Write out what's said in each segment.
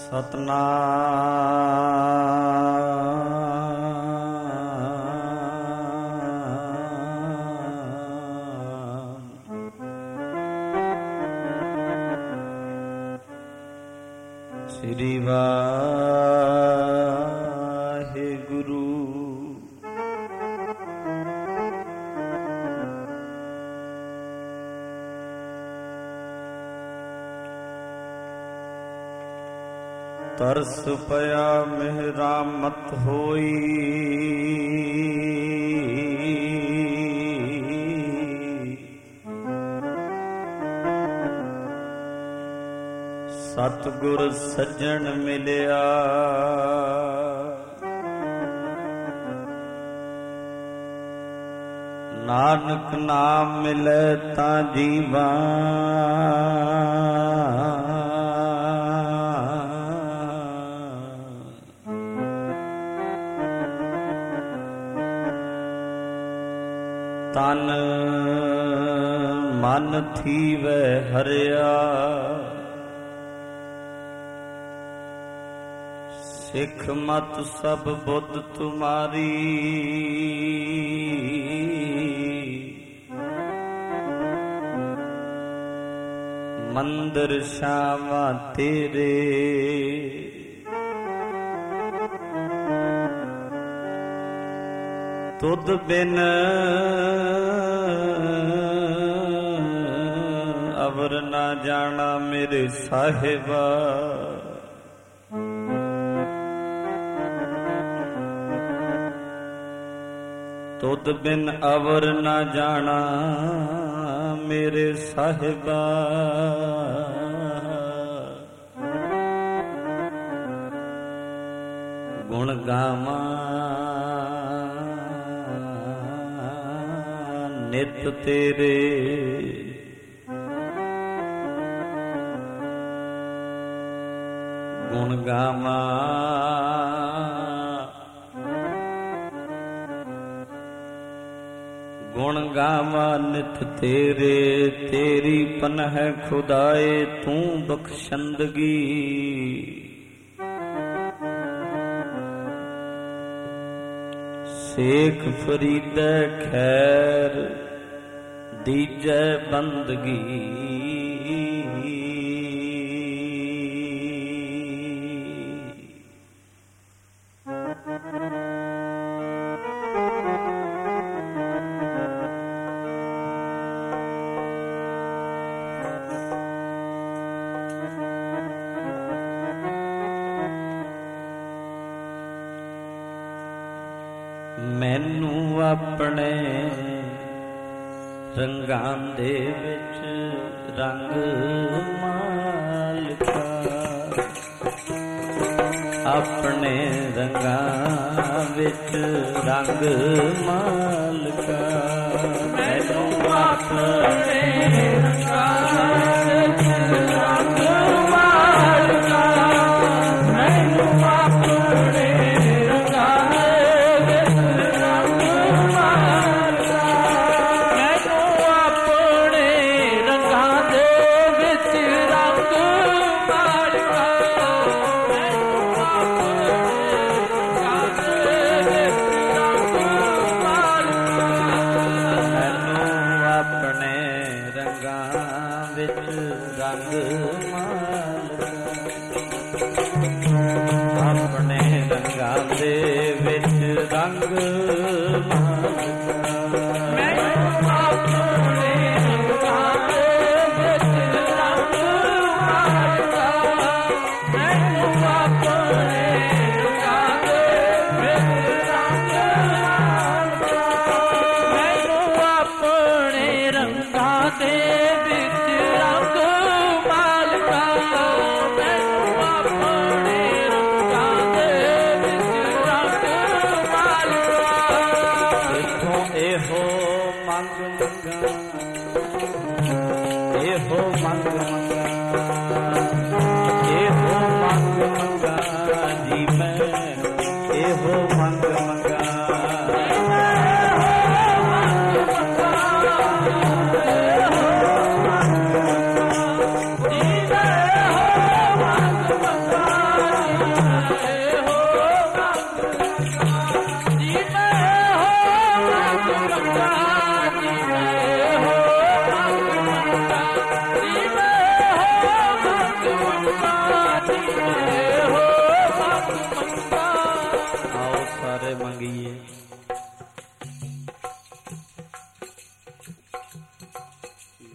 ਸਤਨਾਮ। ਸ੍ਰੀ ਵਾਹਿਗੁਰੂ। ਤਰਸ ਪਿਆ ਮਿਹਰਾਮਤ ਹੋਈ, ਸਤਿਗੁਰ ਸੱਜਣ ਮਿਲਿਆ, ਨਾਨਕ ਨਾਮ ਮਿਲੇ ਤਾਂ ਜੀਵਾ। ਤਨ ਮਨ ਥੀਵੈ ਹਰਿਆ, ਸਿੱਖ ਮਤ ਸਭ ਬੁੱਧ ਤੁਮਾਰੀ। ਮੰਦਰ ਸ਼ਾਵਾ ਤੇਰੇ, ਤੁਧ ਬਿਨ ਅਵਰ ਨਾ ਜਾਣਾ ਮੇਰੇ ਸਾਹਿਬਾ। ਤੁਧ ਬਿਨ ਅਵਰ ਨਾ ਜਾਣਾ ਮੇਰੇ ਸਾਹਿਬਾ। ਗੁਣ ਗਾਵਾਂ ਨਿਤ ਤੇਰੇ, ਗੁਣ ਗਾਵਾਂ ਗੁਣ ਗਾਵਾਂ ਨਿਤ ਤੇਰੇ। ਤੇਰੀ ਪਨਹ ਖੁਦਾਏ ਤੂੰ ਬਖਸ਼ੰਦਗੀ, ਸੇਖ ਫਰੀਦੈ ਖੈਰ ਦੀਜੈ ਬੰਦਗੀ। ਮੈਨੂੰ ਆਪਣੇ ਰੰਗਾਂ ਦੇ ਵਿੱਚ ਰੰਗ ਮਾਲਕਾ, ਆਪਣੇ ਰੰਗਾਂ ਵਿੱਚ ਰੰਗ ਮਾਲਕਾ। ਮੈਨੂੰ ਆਪਣੇ ਰੰਗਾਂ ਵਿੱਚ ਰੰਗ ਮਾਲਕਾ, ਮੈਨੂੰ ਆਪਣੇ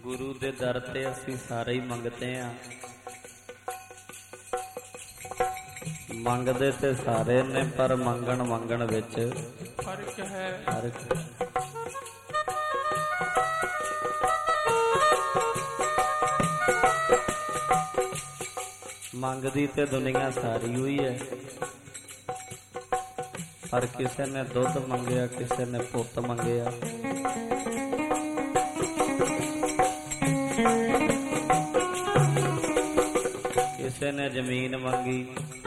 गुरु दे दर ते असीं सारे ही मंगते हैं, मंगदे ते सारे ने पर मंगण विच फर्क है। मंगदी ते दुनिया सारी हुई है, पर किसी ने दुध मंगया, किसी ने पुत मंगया। किसी ने जमीन मंगी,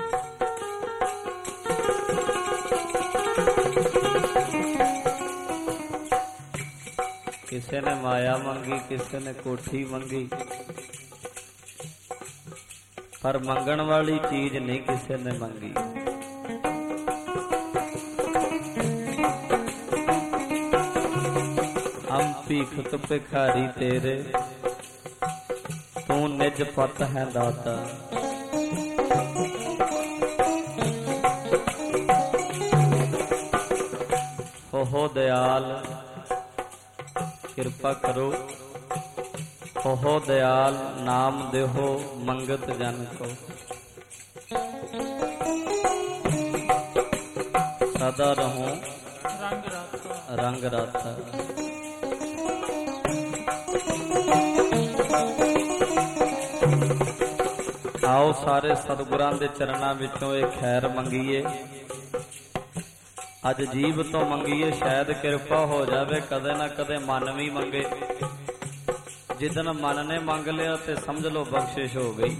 किसी ने माया मंगी, किसी ने कोठी मंगी, पर मंगण वाली चीज नहीं किसी ने मंगी। हम भीख भिखारी तेरे, तू निज पत है दाता। हो दयाल कृपा करो, हो दयाल नाम देहो मंगत जन को। सदा रहूं रंग राता। आओ सारे सतगुरां दे चरणां विचों एक खैर मंगीए। अज जीव तो मंगीए, शायद कृपा हो जावे, कदे ना कदे मन भी मंगे। जिदन मन ने मंग लिया ते समझ लो बख्शिश हो गई।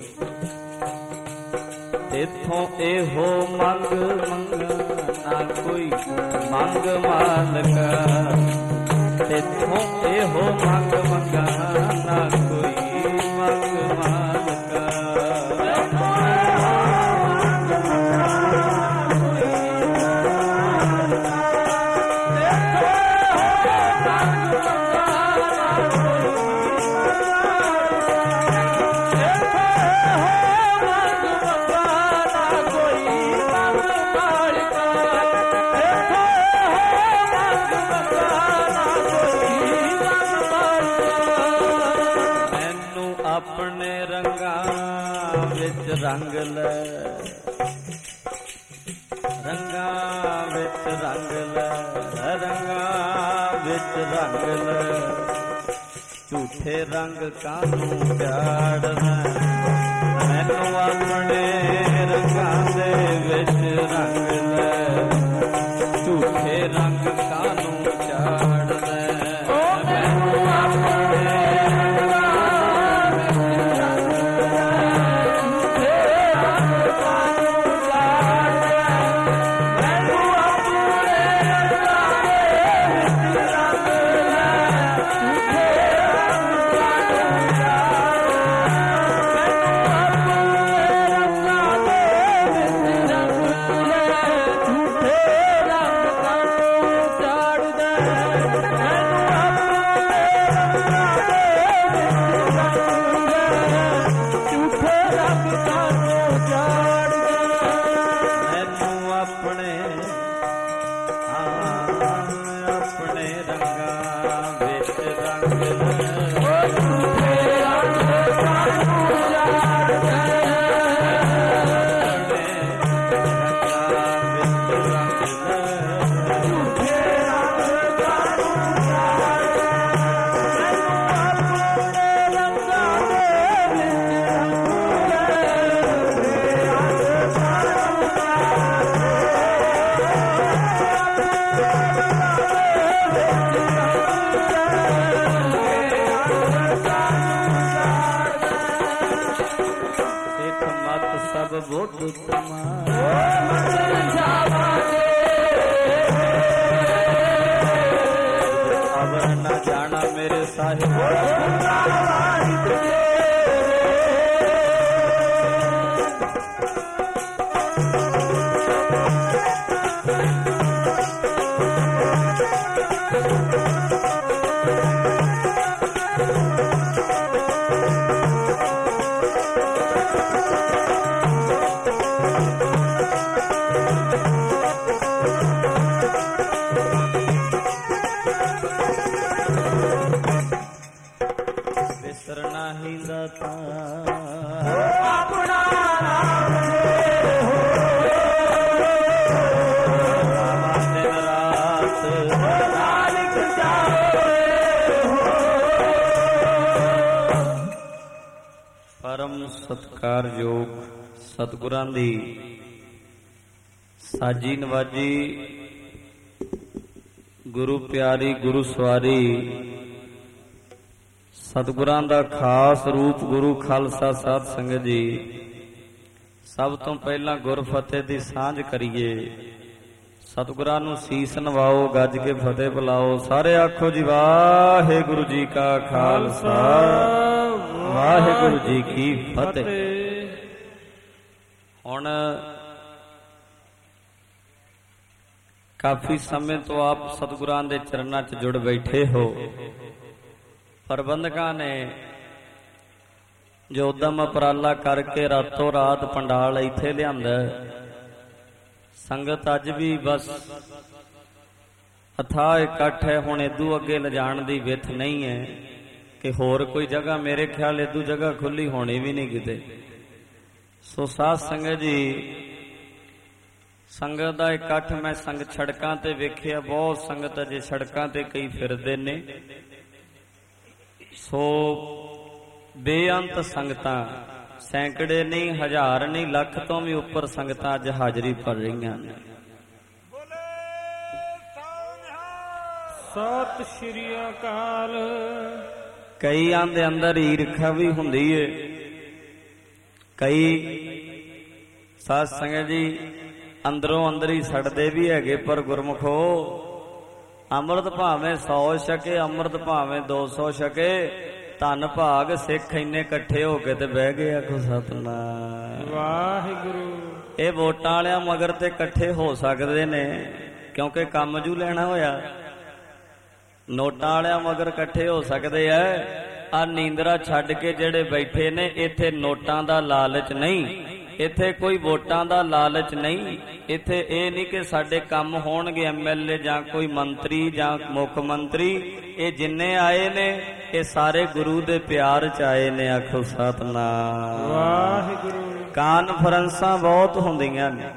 इथों एहो मंग मंगा ना कोई मंग मालका। इथों एहो मंग मंगा ना कोई मंग मालका। अपने रंगा विच रंग ले, रंगा विच रंग ले, रंगा विच रंग ले। झूठे रंग कानू चाड़ना, मैनू अपने रंगा दे विच रंग ले। झूठे रंग कानू चाड़ना, मैनू अपने अब न जाना मेरे साहिब। ਕਰਨਾ ਹੀ ਦਾਤਾ ਆਪਣਾ ਨਾਮ ਲੈ ਦਿਨ ਰਾਤ ਨਾਨਕ ਜਾਵੇ ਪਰਮ ਸਤਿਕਾਰਯੋਗ ਸਤਿਗੁਰਾਂ ਦੀ ਸਾਜੀ ਨਵਾਜੀ ਗੁਰੂ ਪਿਆਰੀ ਗੁਰੂ ਸਵਾਰੀ ਸਤਿਗੁਰਾਂ ਦਾ ਖਾਸ ਰੂਪ ਗੁਰੂ ਖਾਲਸਾ ਸਾਧ ਸੰਗਤ ਜੀ। ਸਭ ਤੋਂ ਪਹਿਲਾਂ ਗੁਰ ਫਤਿਹ ਦੀ ਸਾਂਝ ਕਰੀਏ, ਸਤਿਗੁਰਾਂ ਨੂੰ ਸੀਸ ਨਵਾਓ, ਗੱਜ ਕੇ ਫਤਿਹ ਬੁਲਾਓ। ਸਾਰੇ ਆਖੋ ਜੀ ਵਾਹਿਗੁਰੂ ਜੀ ਕਾ ਖਾਲਸਾ ਵਾਹਿਗੁਰੂ ਜੀ ਕੀ ਫਤਿਹ। ਹੁਣ ਕਾਫੀ ਸਮੇਂ ਤੋਂ ਆਪ ਸਤਿਗੁਰਾਂ ਦੇ ਚਰਨਾਂ 'ਚ ਜੁੜ ਬੈਠੇ ਹੋ। ਪ੍ਰਬੰਧਕਾਂ ਨੇ ਜੋ ਉਦਮ ਉਪਰਾਲਾ ਕਰਕੇ ਰਾਤੋਂ ਰਾਤ ਪੰਡਾਲ ਇੱਥੇ ਲਿਆਂਦਾ। ਸੰਗਤ ਅੱਜ ਵੀ ਬਸ ਅਥਾਹ ਇਕੱਠ ਹੈ। ਹੁਣ ਇਦੂ ਅੱਗੇ ਲਿਜਾਣ ਦੀ ਵਿੱਥ ਨਹੀਂ ਹੈ ਕਿ ਹੋਰ ਕੋਈ ਜਗ੍ਹਾ, ਮੇਰੇ ਖਿਆਲ ਇਦੂ ਜਗ੍ਹਾ ਖੁੱਲੀ ਹੋਣੀ ਵੀ ਨਹੀਂ ਕਿਤੇ। ਸੋ ਸਾਧ ਸੰਗਤ ਜੀ, ਸੰਗਤ ਦਾ ਇਕੱਠ ਮੈਂ ਸੜਕਾਂ ਤੇ ਵੇਖਿਆ, ਬਹੁਤ ਸੰਗਤ ਅਜੇ ਸੜਕਾਂ ਤੇ ਕਈ ਫਿਰਦੇ ਨੇ। ਸੋ ਬੇਅੰਤ ਸੰਗਤਾਂ, ਸੈਂਕੜੇ ਨਹੀਂ, ਹਜ਼ਾਰ ਨਹੀਂ, ਲੱਖ ਤੋਂ ਵੀ ਉੱਪਰ ਸੰਗਤਾਂ ਅੱਜ ਹਾਜ਼ਰੀ ਭਰ ਰਹੀਆਂ ਨੇ। ਸਤਿ ਸ਼੍ਰੀ ਅਕਾਲ। ਕਈਆਂ ਦੇ ਅੰਦਰ ਈਰਖਾ ਵੀ ਹੁੰਦੀ ਏ। ਕਈ ਸਾਧ ਸੰਗਤ ਜੀ ਅੰਦਰੋਂ ਅੰਦਰ ਹੀ ਸੜਦੇ ਵੀ ਹੈਗੇ। ਪਰ ਗੁਰਮੁਖੋ, ਅੰਮ੍ਰਿਤ ਭਾਵੇਂ 100 ਛਕੇ, ਅੰਮ੍ਰਿਤ ਭਾਵੇਂ 200 ਛਕੇ, ਧੰਨ ਭਾਗ ਸਿੱਖ ਇੰਨੇ ਇਕੱਠੇ ਹੋ ਕੇ ਤੇ ਬਹਿ ਗਏ। ਆਖੋ ਸਤਿਨਾਮ ਵਾਹਿਗੁਰੂ। ਇਹ ਵੋਟਾਂ ਵਾਲਿਆਂ ਮਗਰ ਤੇ ਇਕੱਠੇ ਹੋ ਸਕਦੇ ਨੇ ਕਿਉਂਕਿ ਕੰਮ ਜੂ ਲੈਣਾ ਹੋਇਆ। ਨੋਟਾਂ ਵਾਲਿਆਂ ਮਗਰ ਇਕੱਠੇ ਹੋ ਸਕਦੇ ਐ। ਆ ਨੀਂਦਰਾ ਛੱਡ ਕੇ ਜਿਹੜੇ ਬੈਠੇ ਨੇ, ਇੱਥੇ ਨੋਟਾਂ ਦਾ ਲਾਲਚ ਨਹੀਂ, ਇੱਥੇ ਕੋਈ ਵੋਟਾਂ ਦਾ ਲਾਲਚ ਨਹੀਂ। ਇੱਥੇ ਇਹ ਨਹੀਂ ਕਿ ਸਾਡੇ ਕੰਮ ਹੋਣਗੇ, ਐਮਐਲਏ ਜਾਂ ਕੋਈ ਮੰਤਰੀ ਜਾਂ ਮੁੱਖ ਮੰਤਰੀ। ਇਹ ਜਿੰਨੇ ਆਏ ਨੇ ਇਹ ਸਾਰੇ ਗੁਰੂ ਦੇ ਪਿਆਰ ਚ ਆਏ ਨੇ। ਆਖੋ ਸਤਿਨਾਮ ਵਾਹਿਗੁਰੂ। ਕਾਨਫਰੰਸਾਂ ਬਹੁਤ ਹੁੰਦੀਆਂ ਨੇ,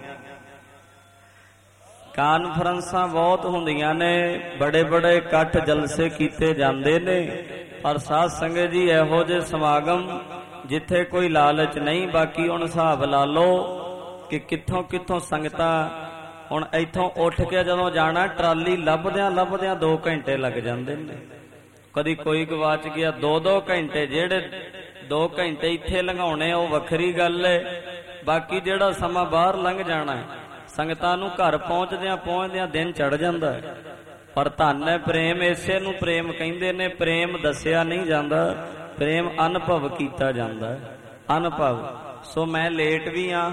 ਕਾਨਫਰੰਸਾਂ ਬਹੁਤ ਹੁੰਦੀਆਂ ਨੇ, ਬੜੇ ਬੜੇ ਇਕੱਠ ਜਲਸੇ ਕੀਤੇ ਜਾਂਦੇ ਨੇ। ਪਰ ਸਾਧ ਸੰਗਤ ਜੀ, ਇਹੋ ਜਿਹੇ ਸਮਾਗਮ ਜਿੱਥੇ ਕੋਈ ਲਾਲਚ ਨਹੀਂ। ਬਾਕੀ ਹੁਣ ਹਿਸਾਬ ਲਾ ਲਓ ਕਿ ਕਿੱਥੋਂ ਕਿੱਥੋਂ ਸੰਗਤਾਂ। ਹੁਣ ਇੱਥੋਂ ਉੱਠ ਕੇ ਜਦੋਂ ਜਾਣਾ, ਟਰਾਲੀ ਲੱਭਦਿਆਂ ਲੱਭਦਿਆਂ 2 ਘੰਟੇ ਲੱਗ ਜਾਂਦੇ ਨੇ। ਕਦੀ ਕੋਈ ਗਵਾਚ ਗਿਆ, 2-2 ਘੰਟੇ। ਜਿਹੜੇ 2 ਘੰਟੇ ਇੱਥੇ ਲੰਘਾਉਣੇ ਉਹ ਵੱਖਰੀ ਗੱਲ ਏ। ਬਾਕੀ ਜਿਹੜਾ ਸਮਾਂ ਬਾਹਰ ਲੰਘ ਜਾਣਾ ਹੈ, ਸੰਗਤਾਂ ਨੂੰ ਘਰ ਪਹੁੰਚਦਿਆਂ ਦਿਨ ਚੜ ਜਾਂਦਾ ਹੈ। ਪਰ ਧੰਨ ਹੈ ਪ੍ਰੇਮ, ਇਸੇ ਨੂੰ ਪ੍ਰੇਮ ਕਹਿੰਦੇ ਨੇ। ਪ੍ਰੇਮ ਦੱਸਿਆ ਨਹੀਂ ਜਾਂਦਾ, ਪ੍ਰੇਮ ਅਨੁਭਵ ਕੀਤਾ ਜਾਂਦਾ ਹੈ। ਅਨੁਭਵ। ਸੋ ਮੈਂ ਲੇਟ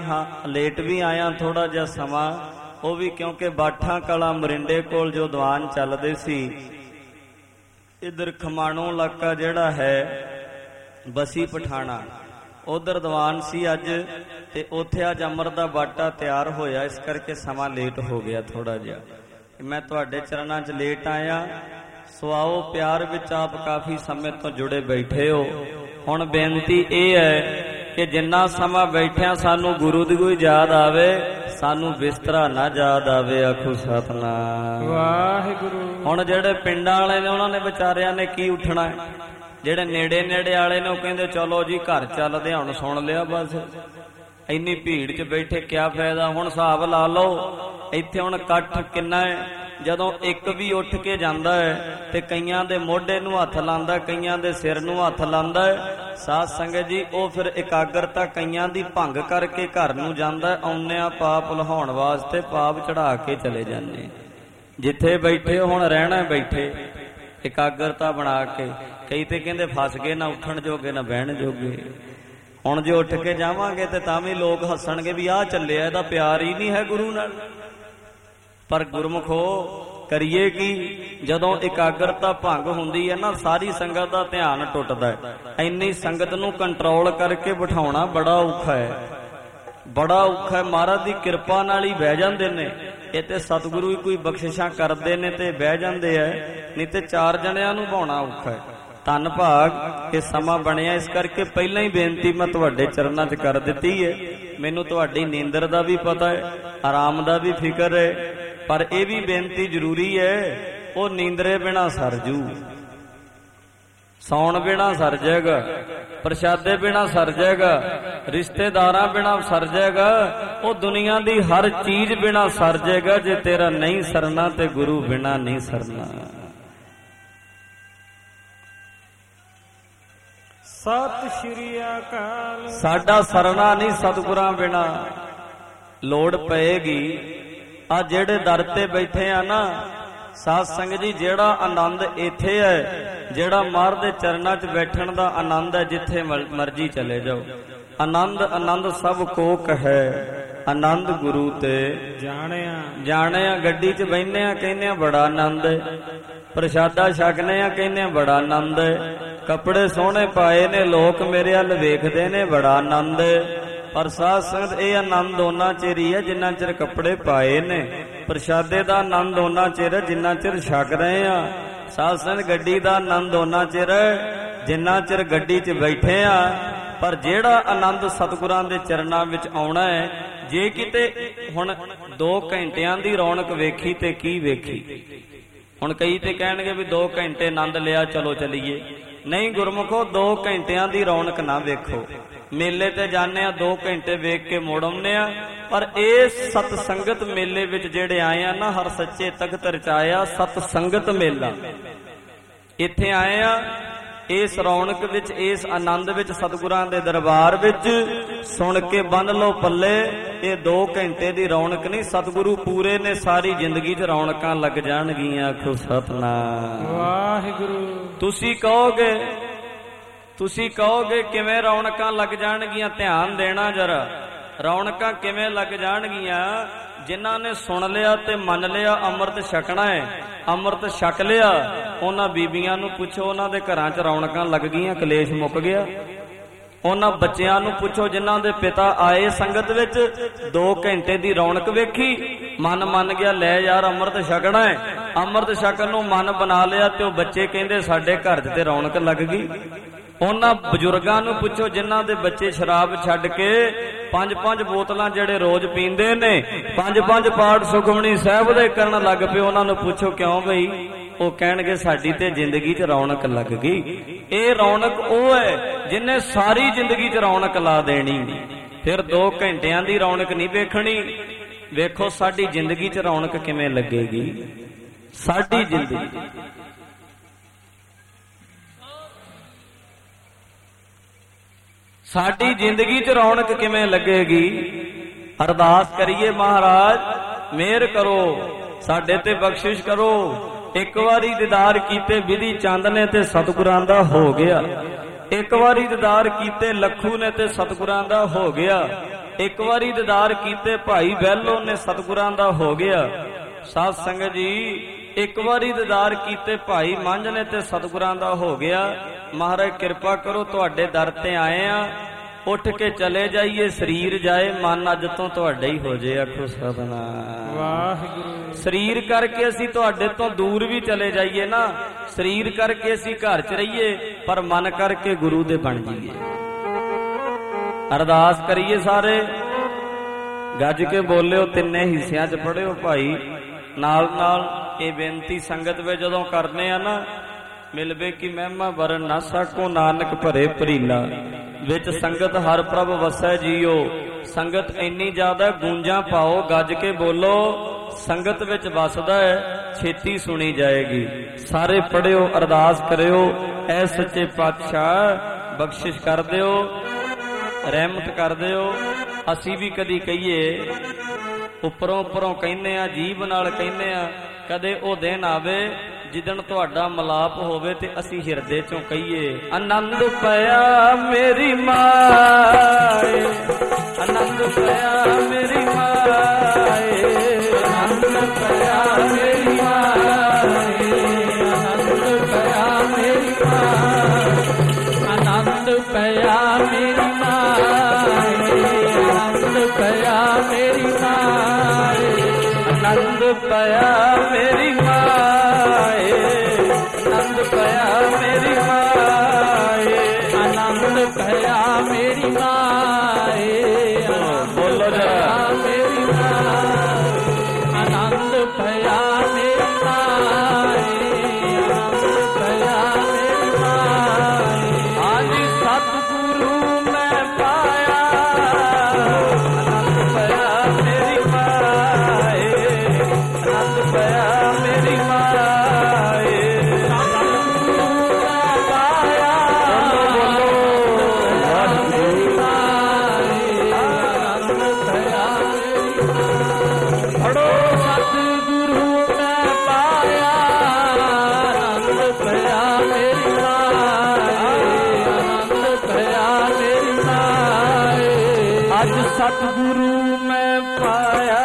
ਵੀ ਆਇਆ ਥੋੜਾ ਜਿਹਾ ਸਮਾਂ, ਉਹ ਵੀ ਕਿਉਂਕਿ ਬਾਠਾਂ ਕਲਾ ਮਰਿੰਡੇ ਕੋਲ ਜੋ ਦੀਵਾਨ ਚੱਲਦੇ ਸੀ। ਇਧਰ ਖਮਾਣੋਂ ਇਲਾਕਾ ਜਿਹੜਾ ਹੈ, ਬਸੀ ਪਠਾਣਾ, ਉਧਰ ਦੀਵਾਨ ਸੀ ਅੱਜ, ਤੇ ਉੱਥੇ ਅੱਜ ਅੰਮ੍ਰਿਤ ਦਾ ਬਾਟਾ ਤਿਆਰ ਹੋਇਆ। ਇਸ ਕਰਕੇ ਸਮਾਂ ਲੇਟ ਹੋ ਗਿਆ ਥੋੜਾ ਜਿਹਾ। ਮੈਂ ਤੁਹਾਡੇ ਚਰਨਾਂ 'ਚ ਲੇਟ ਆਇਆ। ਸੋ ਆਓ, ਪਿਆਰ ਵਿੱਚ ਆਪ ਕਾਫੀ ਸਮੇਂ ਤੋਂ ਜੁੜੇ ਬੈਠੇ ਹੋ। ਹੁਣ ਬੇਨਤੀ ਇਹ ਹੈ ਕਿ ਜਿੰਨਾ ਸਮਾਂ ਬੈਠਿਆ ਸਾਨੂੰ ਗੁਰੂ ਦੀ ਕੋਈ ਯਾਦ ਆਵੇ, ਸਾਨੂੰ ਬਿਸਤਰਾ ਨਾ ਯਾਦ ਆਵੇ। ਆਖੋ ਸਤਿਨਾਮ ਵਾਹਿਗੁਰੂ। ਹੁਣ ਜਿਹੜੇ ਪਿੰਡਾਂ ਵਾਲੇ ਨੇ ਉਹਨਾਂ ਨੇ ਵਿਚਾਰਿਆਂ ਨੇ ਕੀ ਉੱਠਣਾ ਹੈ। ਜਿਹੜੇ ਨੇੜੇ ਨੇੜੇ ਵਾਲੇ ਨੇ ਉਹ ਕਹਿੰਦੇ ਚਲੋ ਜੀ ਘਰ ਚੱਲਦੇ, ਹੁਣ ਸੁਣ ਲਿਆ ਬਸ। ਇੰਨੀ ਭੀੜ 'ਚ ਬੈਠੇ ਕਿਆ ਫਾਇਦਾ। ਹੁਣ ਹਿਸਾਬ ਲਾ ਲਓ ਇੱਥੇ ਹੁਣ ਇਕੱਠ ਕਿੰਨਾ ਹੈ। ਜਦੋਂ ਇੱਕ ਵੀ ਉੱਠ ਕੇ ਜਾਂਦਾ ਹੈ ਤੇ ਕਈਆਂ ਦੇ ਮੋਢੇ ਨੂੰ ਹੱਥ ਲਾਉਂਦਾ, ਕਈਆਂ ਦੇ ਸਿਰ ਨੂੰ ਹੱਥ ਲਾਉਂਦਾ ਹੈ। ਸਾਧ ਸੰਗਤ ਜੀ, ਉਹ ਫਿਰ ਇਕਾਗਰਤਾ ਕਈਆਂ ਦੀ ਭੰਗ ਕਰਕੇ ਘਰ ਨੂੰ ਜਾਂਦਾ। ਆਉਂਦਿਆਂ ਪਾਪ ਲਹਾਉਣ ਵਾਸਤੇ ਪਾਪ ਚੜਾ ਕੇ ਚਲੇ ਜਾਂਦੇ। ਜਿੱਥੇ ਬੈਠੇ ਹੁਣ ਰਹਿਣਾ ਬੈਠੇ, ਇਕਾਗਰਤਾ ਬਣਾ ਕੇ। ਕਈ ਤੇ ਕਹਿੰਦੇ ਫਸ ਗਏ, ਨਾ ਉੱਠਣ ਜੋਗੇ ਨਾ ਬਹਿਣ ਜੋਗੇ। ਹੁਣ ਜੇ ਉੱਠ ਕੇ ਜਾਵਾਂਗੇ ਤੇ ਤਾਂ ਵੀ ਲੋਕ ਹੱਸਣਗੇ ਵੀ ਆਹ ਚੱਲਿਆ, ਇਹਦਾ ਪਿਆਰ ਹੀ ਨਹੀਂ ਹੈ ਗੁਰੂ ਨਾਲ। ਪਰ ਗੁਰਮੁਖੋ ਕਰੀਏ ਕੀ, ਜਦੋਂ ਇਕਾਗਰਤਾ ਭੰਗ ਹੁੰਦੀ ਹੈ ਨਾ, ਸਾਰੀ ਸੰਗਤ ਦਾ ਧਿਆਨ ਟੁੱਟਦਾ ਹੈ। ਇੰਨੀ ਸੰਗਤ ਨੂੰ ਕੰਟਰੋਲ ਕਰਕੇ ਬਿਠਾਉਣਾ ਬੜਾ ਔਖਾ ਹੈ, ਬੜਾ ਔਖਾ ਹੈ। ਮਹਾਰਾਜ ਦੀ ਕਿਰਪਾ ਨਾਲ ਹੀ ਬਹਿ ਜਾਂਦੇ ਨੇ। ਇਹ ਤੇ ਸਤਿਗੁਰੂ ਹੀ ਕੋਈ ਬਖਸ਼ਿਸ਼ਾਂ ਕਰਦੇ ਨੇ ਤੇ ਬਹਿ ਜਾਂਦੇ ਐ, ਨਹੀਂ ਤੇ 4 ਜਣਿਆਂ ਨੂੰ ਭਾਉਣਾ ਔਖਾ ਹੈ। ਧੰਨ ਭਾਗ ਇਹ ਸਮਾਂ ਬਣਿਆ, ਇਸ ਕਰਕੇ ਪਹਿਲਾਂ ਹੀ ਬੇਨਤੀ ਮੈਂ ਤੁਹਾਡੇ ਚਰਨਾਂ 'ਚ ਕਰ ਦਿੱਤੀ ਹੈ। ਮੈਨੂੰ ਤੁਹਾਡੀ ਨੀਂਦਰ ਦਾ ਵੀ ਪਤਾ ਹੈ, ਆਰਾਮ ਦਾ ਵੀ ਫਿਕਰ ਹੈ, ਪਰ ਇਹ ਵੀ ਬੇਨਤੀ ਜ਼ਰੂਰੀ ਹੈ, ਉਹ ਨੀਂਦਰੇ ਬਿਨਾ ਸਰਜੂ, ਸੌਣ ਬਿਨਾ ਸਰ ਜਾਏਗਾ, ਪ੍ਰਸ਼ਾਦੇ ਬਿਨਾ ਸਰ ਜਾਏਗਾ, ਰਿਸ਼ਤੇਦਾਰਾਂ ਬਿਨਾ ਸਰ ਜਾਏਗਾ, ਉਹ ਦੁਨੀਆ ਦੀ ਹਰ ਚੀਜ਼ ਬਿਨਾ ਸਰ ਜਾਏਗਾ। ਜੇ ਤੇਰਾ ਨਹੀਂ ਸਰਨਾ ਤੇ ਗੁਰੂ ਬਿਨਾ ਨਹੀਂ ਸਰਨਾ। ਸਤਿ ਸ਼੍ਰੀ ਅਕਾਲ। ਸਾਡਾ ਸਰਨਾ ਨਹੀਂ ਸਤਿਗੁਰਾਂ ਬਿਨਾ। ਲੋੜ ਪਏਗੀ ਆ ਜਿਹੜੇ ਦਰ ਤੇ ਬੈਠੇ ਆ ਨਾ ਸਾਧ ਸੰਗਤ ਜੀ, ਜਿਹੜਾ ਆਨੰਦ ਇੱਥੇ ਹੈ, ਜਿਹੜਾ ਮਾਰ ਦੇ ਚਰਨਾਂ 'ਚ ਬੈਠਣ ਦਾ ਆਨੰਦ ਹੈ, ਜਿੱਥੇ ਮਰਜੀ ਚਲੇ ਜਾਓ, ਆਨੰਦ ਆਨੰਦ ਸਭ ਕੋਕ ਹੈ, ਆਨੰਦ ਗੁਰੂ ਤੇ ਜਾਣਿਆ। ਗੱਡੀ 'ਚ ਬਹਿੰਦੇ ਆ ਕਹਿੰਦੇ ਆ ਬੜਾ ਆਨੰਦ ਹੈ, ਪ੍ਰਸ਼ਾਦਾ ਛਕਨੇ ਆ ਕਹਿੰਦੇ ਆ ਬੜਾ ਆਨੰਦ ਹੈ, ਕੱਪੜੇ ਸੋਹਣੇ ਪਾਏ ਨੇ ਲੋਕ ਮੇਰੇ ਵੱਲ ਵੇਖਦੇ ਨੇ ਬੜਾ ਆਨੰਦ ਹੈ। ਪਰ ਸਾਧ ਸੰਗਤ ਇਹ ਆਨੰਦ ਉਹਨਾਂ ਚਿਰ ਹੀ ਹੈ ਜਿੰਨਾ ਚਿਰ ਕੱਪੜੇ ਪਾਏ ਨੇ, ਪ੍ਰਸ਼ਾਦੇ ਦਾ ਆਨੰਦ ਉਹਨਾਂ ਚਿਰ ਹੈ ਜਿੰਨਾ ਚਿਰ ਛਕ ਰਹੇ ਆ। ਸਾਧ ਸੰਗਤ ਗੱਡੀ ਦਾ ਆਨੰਦ ਉਹਨਾਂ ਚਿਰ ਹੈ ਜਿੰਨਾ ਚਿਰ ਗੱਡੀ 'ਚ ਬੈਠੇ ਆ। ਪਰ ਜਿਹੜਾ ਆਨੰਦ ਸਤਿਗੁਰਾਂ ਦੇ ਚਰਨਾਂ ਵਿੱਚ ਆਉਣਾ ਹੈ, ਜੇ ਕਿਤੇ ਹੁਣ 2 ਘੰਟਿਆਂ ਦੀ ਰੌਣਕ ਵੇਖੀ ਤੇ ਕੀ ਵੇਖੀ। ਹੁਣ ਕਈ ਤੇ ਕਹਿਣਗੇ ਵੀ 2 ਘੰਟੇ ਆਨੰਦ ਲਿਆ ਚਲੋ ਚਲੀਏ। ਨਹੀਂ ਗੁਰਮੁਖੋ, 2 ਘੰਟਿਆਂ ਦੀ ਰੌਣਕ ਨਾ ਵੇਖੋ। ਮੇਲੇ ਤੇ ਜਾਂਦੇ ਆ 2 ਘੰਟੇ ਵੇਖ ਕੇ ਮੁੜ ਆਉਂਦੇ ਆ, ਪਰ ਇਸ ਸਤ ਸੰਗਤ ਮੇਲੇ ਵਿੱਚ ਜਿਹੜੇ ਆਏ ਆ ਨਾ, ਹਰ ਸੱਚੇ ਤਖਤ ਰਚਾਇਆ ਸਤ ਸੰਗਤ ਮੇਲਾ। ਇੱਥੇ ਆਏ ਆ ਇਸ ਰੌਣਕ ਵਿੱਚ, ਇਸ ਆਨੰਦ ਵਿੱਚ, ਸਤਿਗੁਰਾਂ ਦੇ ਦਰਬਾਰ ਵਿੱਚ ਸੁਣ ਕੇ ਬੰਨ ਲਓ ਪੱਲੇ। ਇਹ 2 ਘੰਟੇ ਦੀ ਰੌਣਕ ਨਹੀਂ, ਸਤਿਗੁਰੂ ਪੂਰੇ ਨੇ, ਸਾਰੀ ਜ਼ਿੰਦਗੀ 'ਚ ਰੌਣਕਾਂ ਲੱਗ ਜਾਣਗੀਆਂ। ਆਖੋ ਸਤਿਨਾਮ ਵਾਹਿਗੁਰੂ। ਤੁਸੀਂ ਕਹੋਗੇ ਕਿਵੇਂ ਰੌਣਕਾਂ ਲੱਗ ਜਾਣਗੀਆਂ? ਧਿਆਨ ਦੇਣਾ ਜਰਾ। ਰੌਣਕਾਂ ਕਿਵੇਂ ਲੱਗ ਜਾਣਗੀਆਂ? ਜਿਨ੍ਹਾਂ ਨੇ ਸੁਣ ਲਿਆ ਤੇ ਮੰਨ ਲਿਆ ਅੰਮ੍ਰਿਤ ਛਕਣਾ ਹੈ, ਅੰਮ੍ਰਿਤ ਛਕ ਲਿਆ, ਉਹਨਾਂ ਬੀਬੀਆਂ ਨੂੰ ਪੁੱਛੋ ਉਹਨਾਂ ਦੇ ਘਰਾਂ 'ਚ ਰੌਣਕਾਂ ਲੱਗ ਗਈਆਂ, ਕਲੇਸ਼ ਮੁੱਕ ਗਿਆ। ਉਹਨਾਂ ਬੱਚਿਆਂ ਨੂੰ ਪੁੱਛੋ ਜਿਨ੍ਹਾਂ ਦੇ ਪਿਤਾ ਆਏ ਸੰਗਤ ਵਿੱਚ, 2 ਘੰਟੇ ਦੀ ਰੌਣਕ ਵੇਖੀ, ਮਨ ਮੰਨ ਗਿਆ ਲੈ ਯਾਰ ਅੰਮ੍ਰਿਤ ਛਕਣਾ ਹੈ, ਅੰਮ੍ਰਿਤ ਛਕਣ ਨੂੰ ਮਨ ਬਣਾ ਲਿਆ ਤੇ ਉਹ ਬੱਚੇ ਕਹਿੰਦੇ ਸਾਡੇ ਘਰ 'ਚ ਤੇ ਰੌਣਕ ਲੱਗ ਗਈ। ਉਹਨਾਂ ਬਜ਼ੁਰਗਾਂ ਨੂੰ ਪੁੱਛੋ ਜਿਨ੍ਹਾਂ ਦੇ ਬੱਚੇ ਸ਼ਰਾਬ ਛੱਡ ਕੇ 5-5 ਬੋਤਲਾਂ ਜਿਹੜੇ ਰੋਜ਼ ਪੀਂਦੇ ਨੇ, 5-5 ਪਾਠ ਸੁਖਮਨੀ ਸਾਹਿਬ ਦੇ ਕਰਨ ਲੱਗ ਪਏ। ਉਹਨਾਂ ਨੂੰ ਪੁੱਛੋ ਕਿਉਂ ਬਈ? ਉਹ ਕਹਿਣਗੇ ਸਾਡੀ ਤੇ ਜ਼ਿੰਦਗੀ 'ਚ ਰੌਣਕ ਲੱਗ ਗਈ। ਇਹ ਰੌਣਕ ਉਹ ਹੈ ਜਿਹਨੇ ਸਾਰੀ ਜ਼ਿੰਦਗੀ 'ਚ ਰੌਣਕ ਲਾ ਦੇਣੀ। ਫਿਰ 2 ਘੰਟਿਆਂ ਦੀ ਰੌਣਕ ਨਹੀਂ ਵੇਖਣੀ। ਵੇਖੋ ਸਾਡੀ ਜ਼ਿੰਦਗੀ 'ਚ ਰੌਣਕ ਕਿਵੇਂ ਲੱਗੇਗੀ। ਸਾਡੀ ਜ਼ਿੰਦਗੀ ਸਾਡੀ ਜ਼ਿੰਦਗੀ 'ਚ ਰੌਣਕ ਕਿਵੇਂ ਲੱਗੇਗੀ? ਅਰਦਾਸ ਕਰੀਏ, ਮਹਾਰਾਜ ਮਿਹਰ ਕਰੋ, ਸਾਡੇ ਤੇ ਬਖਸ਼ਿਸ਼ ਕਰੋ। ਇੱਕ ਵਾਰੀ ਦੀਦਾਰ ਕੀਤੇ ਵਿਧੀ ਚੰਦ ਨੇ ਤੇ ਸਤਿਗੁਰਾਂ ਦਾ ਹੋ ਗਿਆ। ਇੱਕ ਵਾਰੀ ਦੀਦਾਰ ਕੀਤੇ ਲੱਖੂ ਨੇ ਤੇ ਸਤਿਗੁਰਾਂ ਦਾ ਹੋ ਗਿਆ। ਇੱਕ ਵਾਰੀ ਦੀਦਾਰ ਕੀਤੇ ਭਾਈ ਬਹਿਲੋ ਨੇ, ਸਤਿਗੁਰਾਂ ਦਾ ਹੋ ਗਿਆ। ਸਾਧ ਸੰਗਤ ਜੀ, ਇੱਕ ਵਾਰੀ ਦੀਦਾਰ ਕੀਤੇ ਭਾਈ ਮੰਝ ਨੇ ਤੇ ਸਤਿਗੁਰਾਂ ਦਾ ਹੋ ਗਿਆ। ਮਹਾਰਾਜ ਕਿਰਪਾ ਕਰੋ, ਤੁਹਾਡੇ ਦਰ ਤੇ ਆਏ ਆ, ਉੱਠ ਕੇ ਚਲੇ ਜਾਈਏ, ਸਰੀਰ ਜਾਏ, ਮਨ ਅੱਜ ਤੋਂ ਤੁਹਾਡਾ ਹੀ ਹੋ ਜੇ। ਆਖੋ ਸਤਿਨਾਮ ਵਾਹਿਗੁਰੂ। ਸਰੀਰ ਕਰਕੇ ਅਸੀਂ ਤੁਹਾਡੇ ਤੋਂ ਦੂਰ ਵੀ ਚਲੇ ਜਾਈਏ ਨਾ, ਸਰੀਰ ਕਰਕੇ ਅਸੀਂ ਘਰ 'ਚ ਰਹੀਏ, ਪਰ ਮਨ ਕਰਕੇ ਗੁਰੂ ਦੇ ਬਣ ਜਾਈਏ। ਅਰਦਾਸ ਕਰੀਏ ਸਾਰੇ, ਗੱਜ ਕੇ ਬੋਲਿਓ, ਤਿੰਨੇ ਹਿੱਸਿਆਂ 'ਚ ਪੜਿਓ ਭਾਈ। ਨਾਲ ਨਾਲ ਇਹ ਬੇਨਤੀ ਸੰਗਤ ਵਿੱਚ ਜਦੋਂ ਕਰਨੇ ਆ ਨਾ, ਮਿਲਵੇ ਕਿ ਮਹਿਮਾ ਵਰਨ ਨਾ ਸਕੋ ਨਾਨਕ ਭਰੇ ਭਰੀਲਾ, ਵਿੱਚ ਸੰਗਤ ਹਰ ਪ੍ਰਭ ਵਸੈ ਜੀਓ। ਸੰਗਤ ਇੰਨੀ ਜ਼ਿਆਦਾ, ਗੂੰਜਾਂ ਪਾਓ, ਗੱਜ ਕੇ ਬੋਲੋ, ਸੰਗਤ ਵਿੱਚ ਵਸਦਾ ਹੈ, ਛੇਤੀ ਸੁਣੀ ਜਾਏਗੀ। ਸਾਰੇ ਪੜਿਓ, ਅਰਦਾਸ ਕਰਿਓ, ਐ ਸੱਚੇ ਪਾਤਸ਼ਾਹ ਬਖਸ਼ਿਸ਼ ਕਰ ਦਿਓ, ਰਹਿਮਤ ਕਰ ਦਿਓ। ਅਸੀਂ ਵੀ ਕਦੀ ਕਹੀਏ, ਉੱਪਰੋਂ ਕਹਿੰਦੇ ਆ, ਜੀਭ ਨਾਲ ਕਹਿੰਦੇ ਆ, ਕਦੇ ਉਹ ਦਿਨ ਆਵੇ ਜਿੱਦਣ ਤੁਹਾਡਾ ਮਲਾਪ ਹੋਵੇ ਤੇ ਅਸੀਂ ਹਿਰਦੇ ਚੋਂ ਕਹੀਏ, ਆਨੰਦ ਪਿਆ ਮੇਰੀ ਮਾਏ, ਆਨੰਦ ਪਿਆ ਮੇਰੀ ਮਾਏ, ਆਨੰਦ ਪਿਆ ਮੇਰੀ ਮਾਏ, ਆਨੰਦ ਪਿਆ ਮੇਰੀ ਮਾਏ, ਆਨੰਦ ਪਿਆ ਮੇਰੀ ਮਾਏ, ਆਨੰਦ ਪਿਆ ਮੇਰੀ ਮਾਏ, ਆਨੰਦ ਪਿਆ ਮੇਰੀ ਮਾਏ, ਆਨੰਦ ਪਿਆ ਮੇਰੀ ਮਾਏ। आनंद भया मेरी माए, बोलो जरा मेरी माए, आनंद भया मेरी माए, आनंद भया मेरी माए। आज सतगुरु मैं पाया, आनंद भया मेरी माए, आनंद भया मेरी माए। सतगुरु मैं पाया,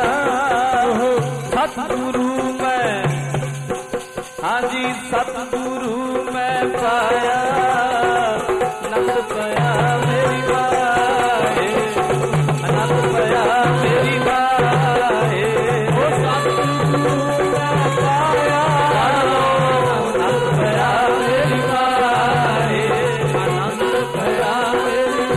सतगुरु मैं, हाँ जी सतगुरु मैं पाया, आनंद पाया मेरी माए, आनंद पाया मेरी माए। ओ सतगुरु मैं पाया, आनंद पाया मेरी माए, आनंद पाया मेरी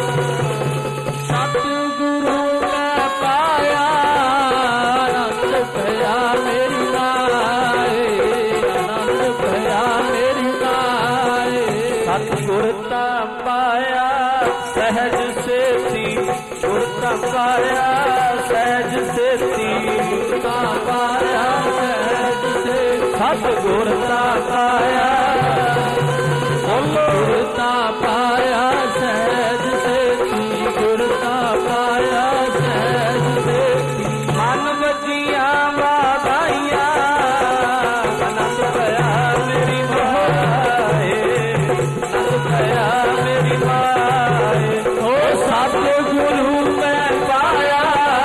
सतगुरु मैं पाया, आनंद भया मेरी माए, आनंद भया मेरी माए। सतगुर ता पाया सहज सेती, गुर ता पाया सहज सेती, गुर ता पाया सहज सेती। सतगुर ता पाया, गुर ता पाया सहज सेती, गुर ता पाया सहज सेती। मन बजिया वाधाइया, आनंद भया मेरी माए, आनंद भया मेरी माए। ओ सतगुरु मैं पाया,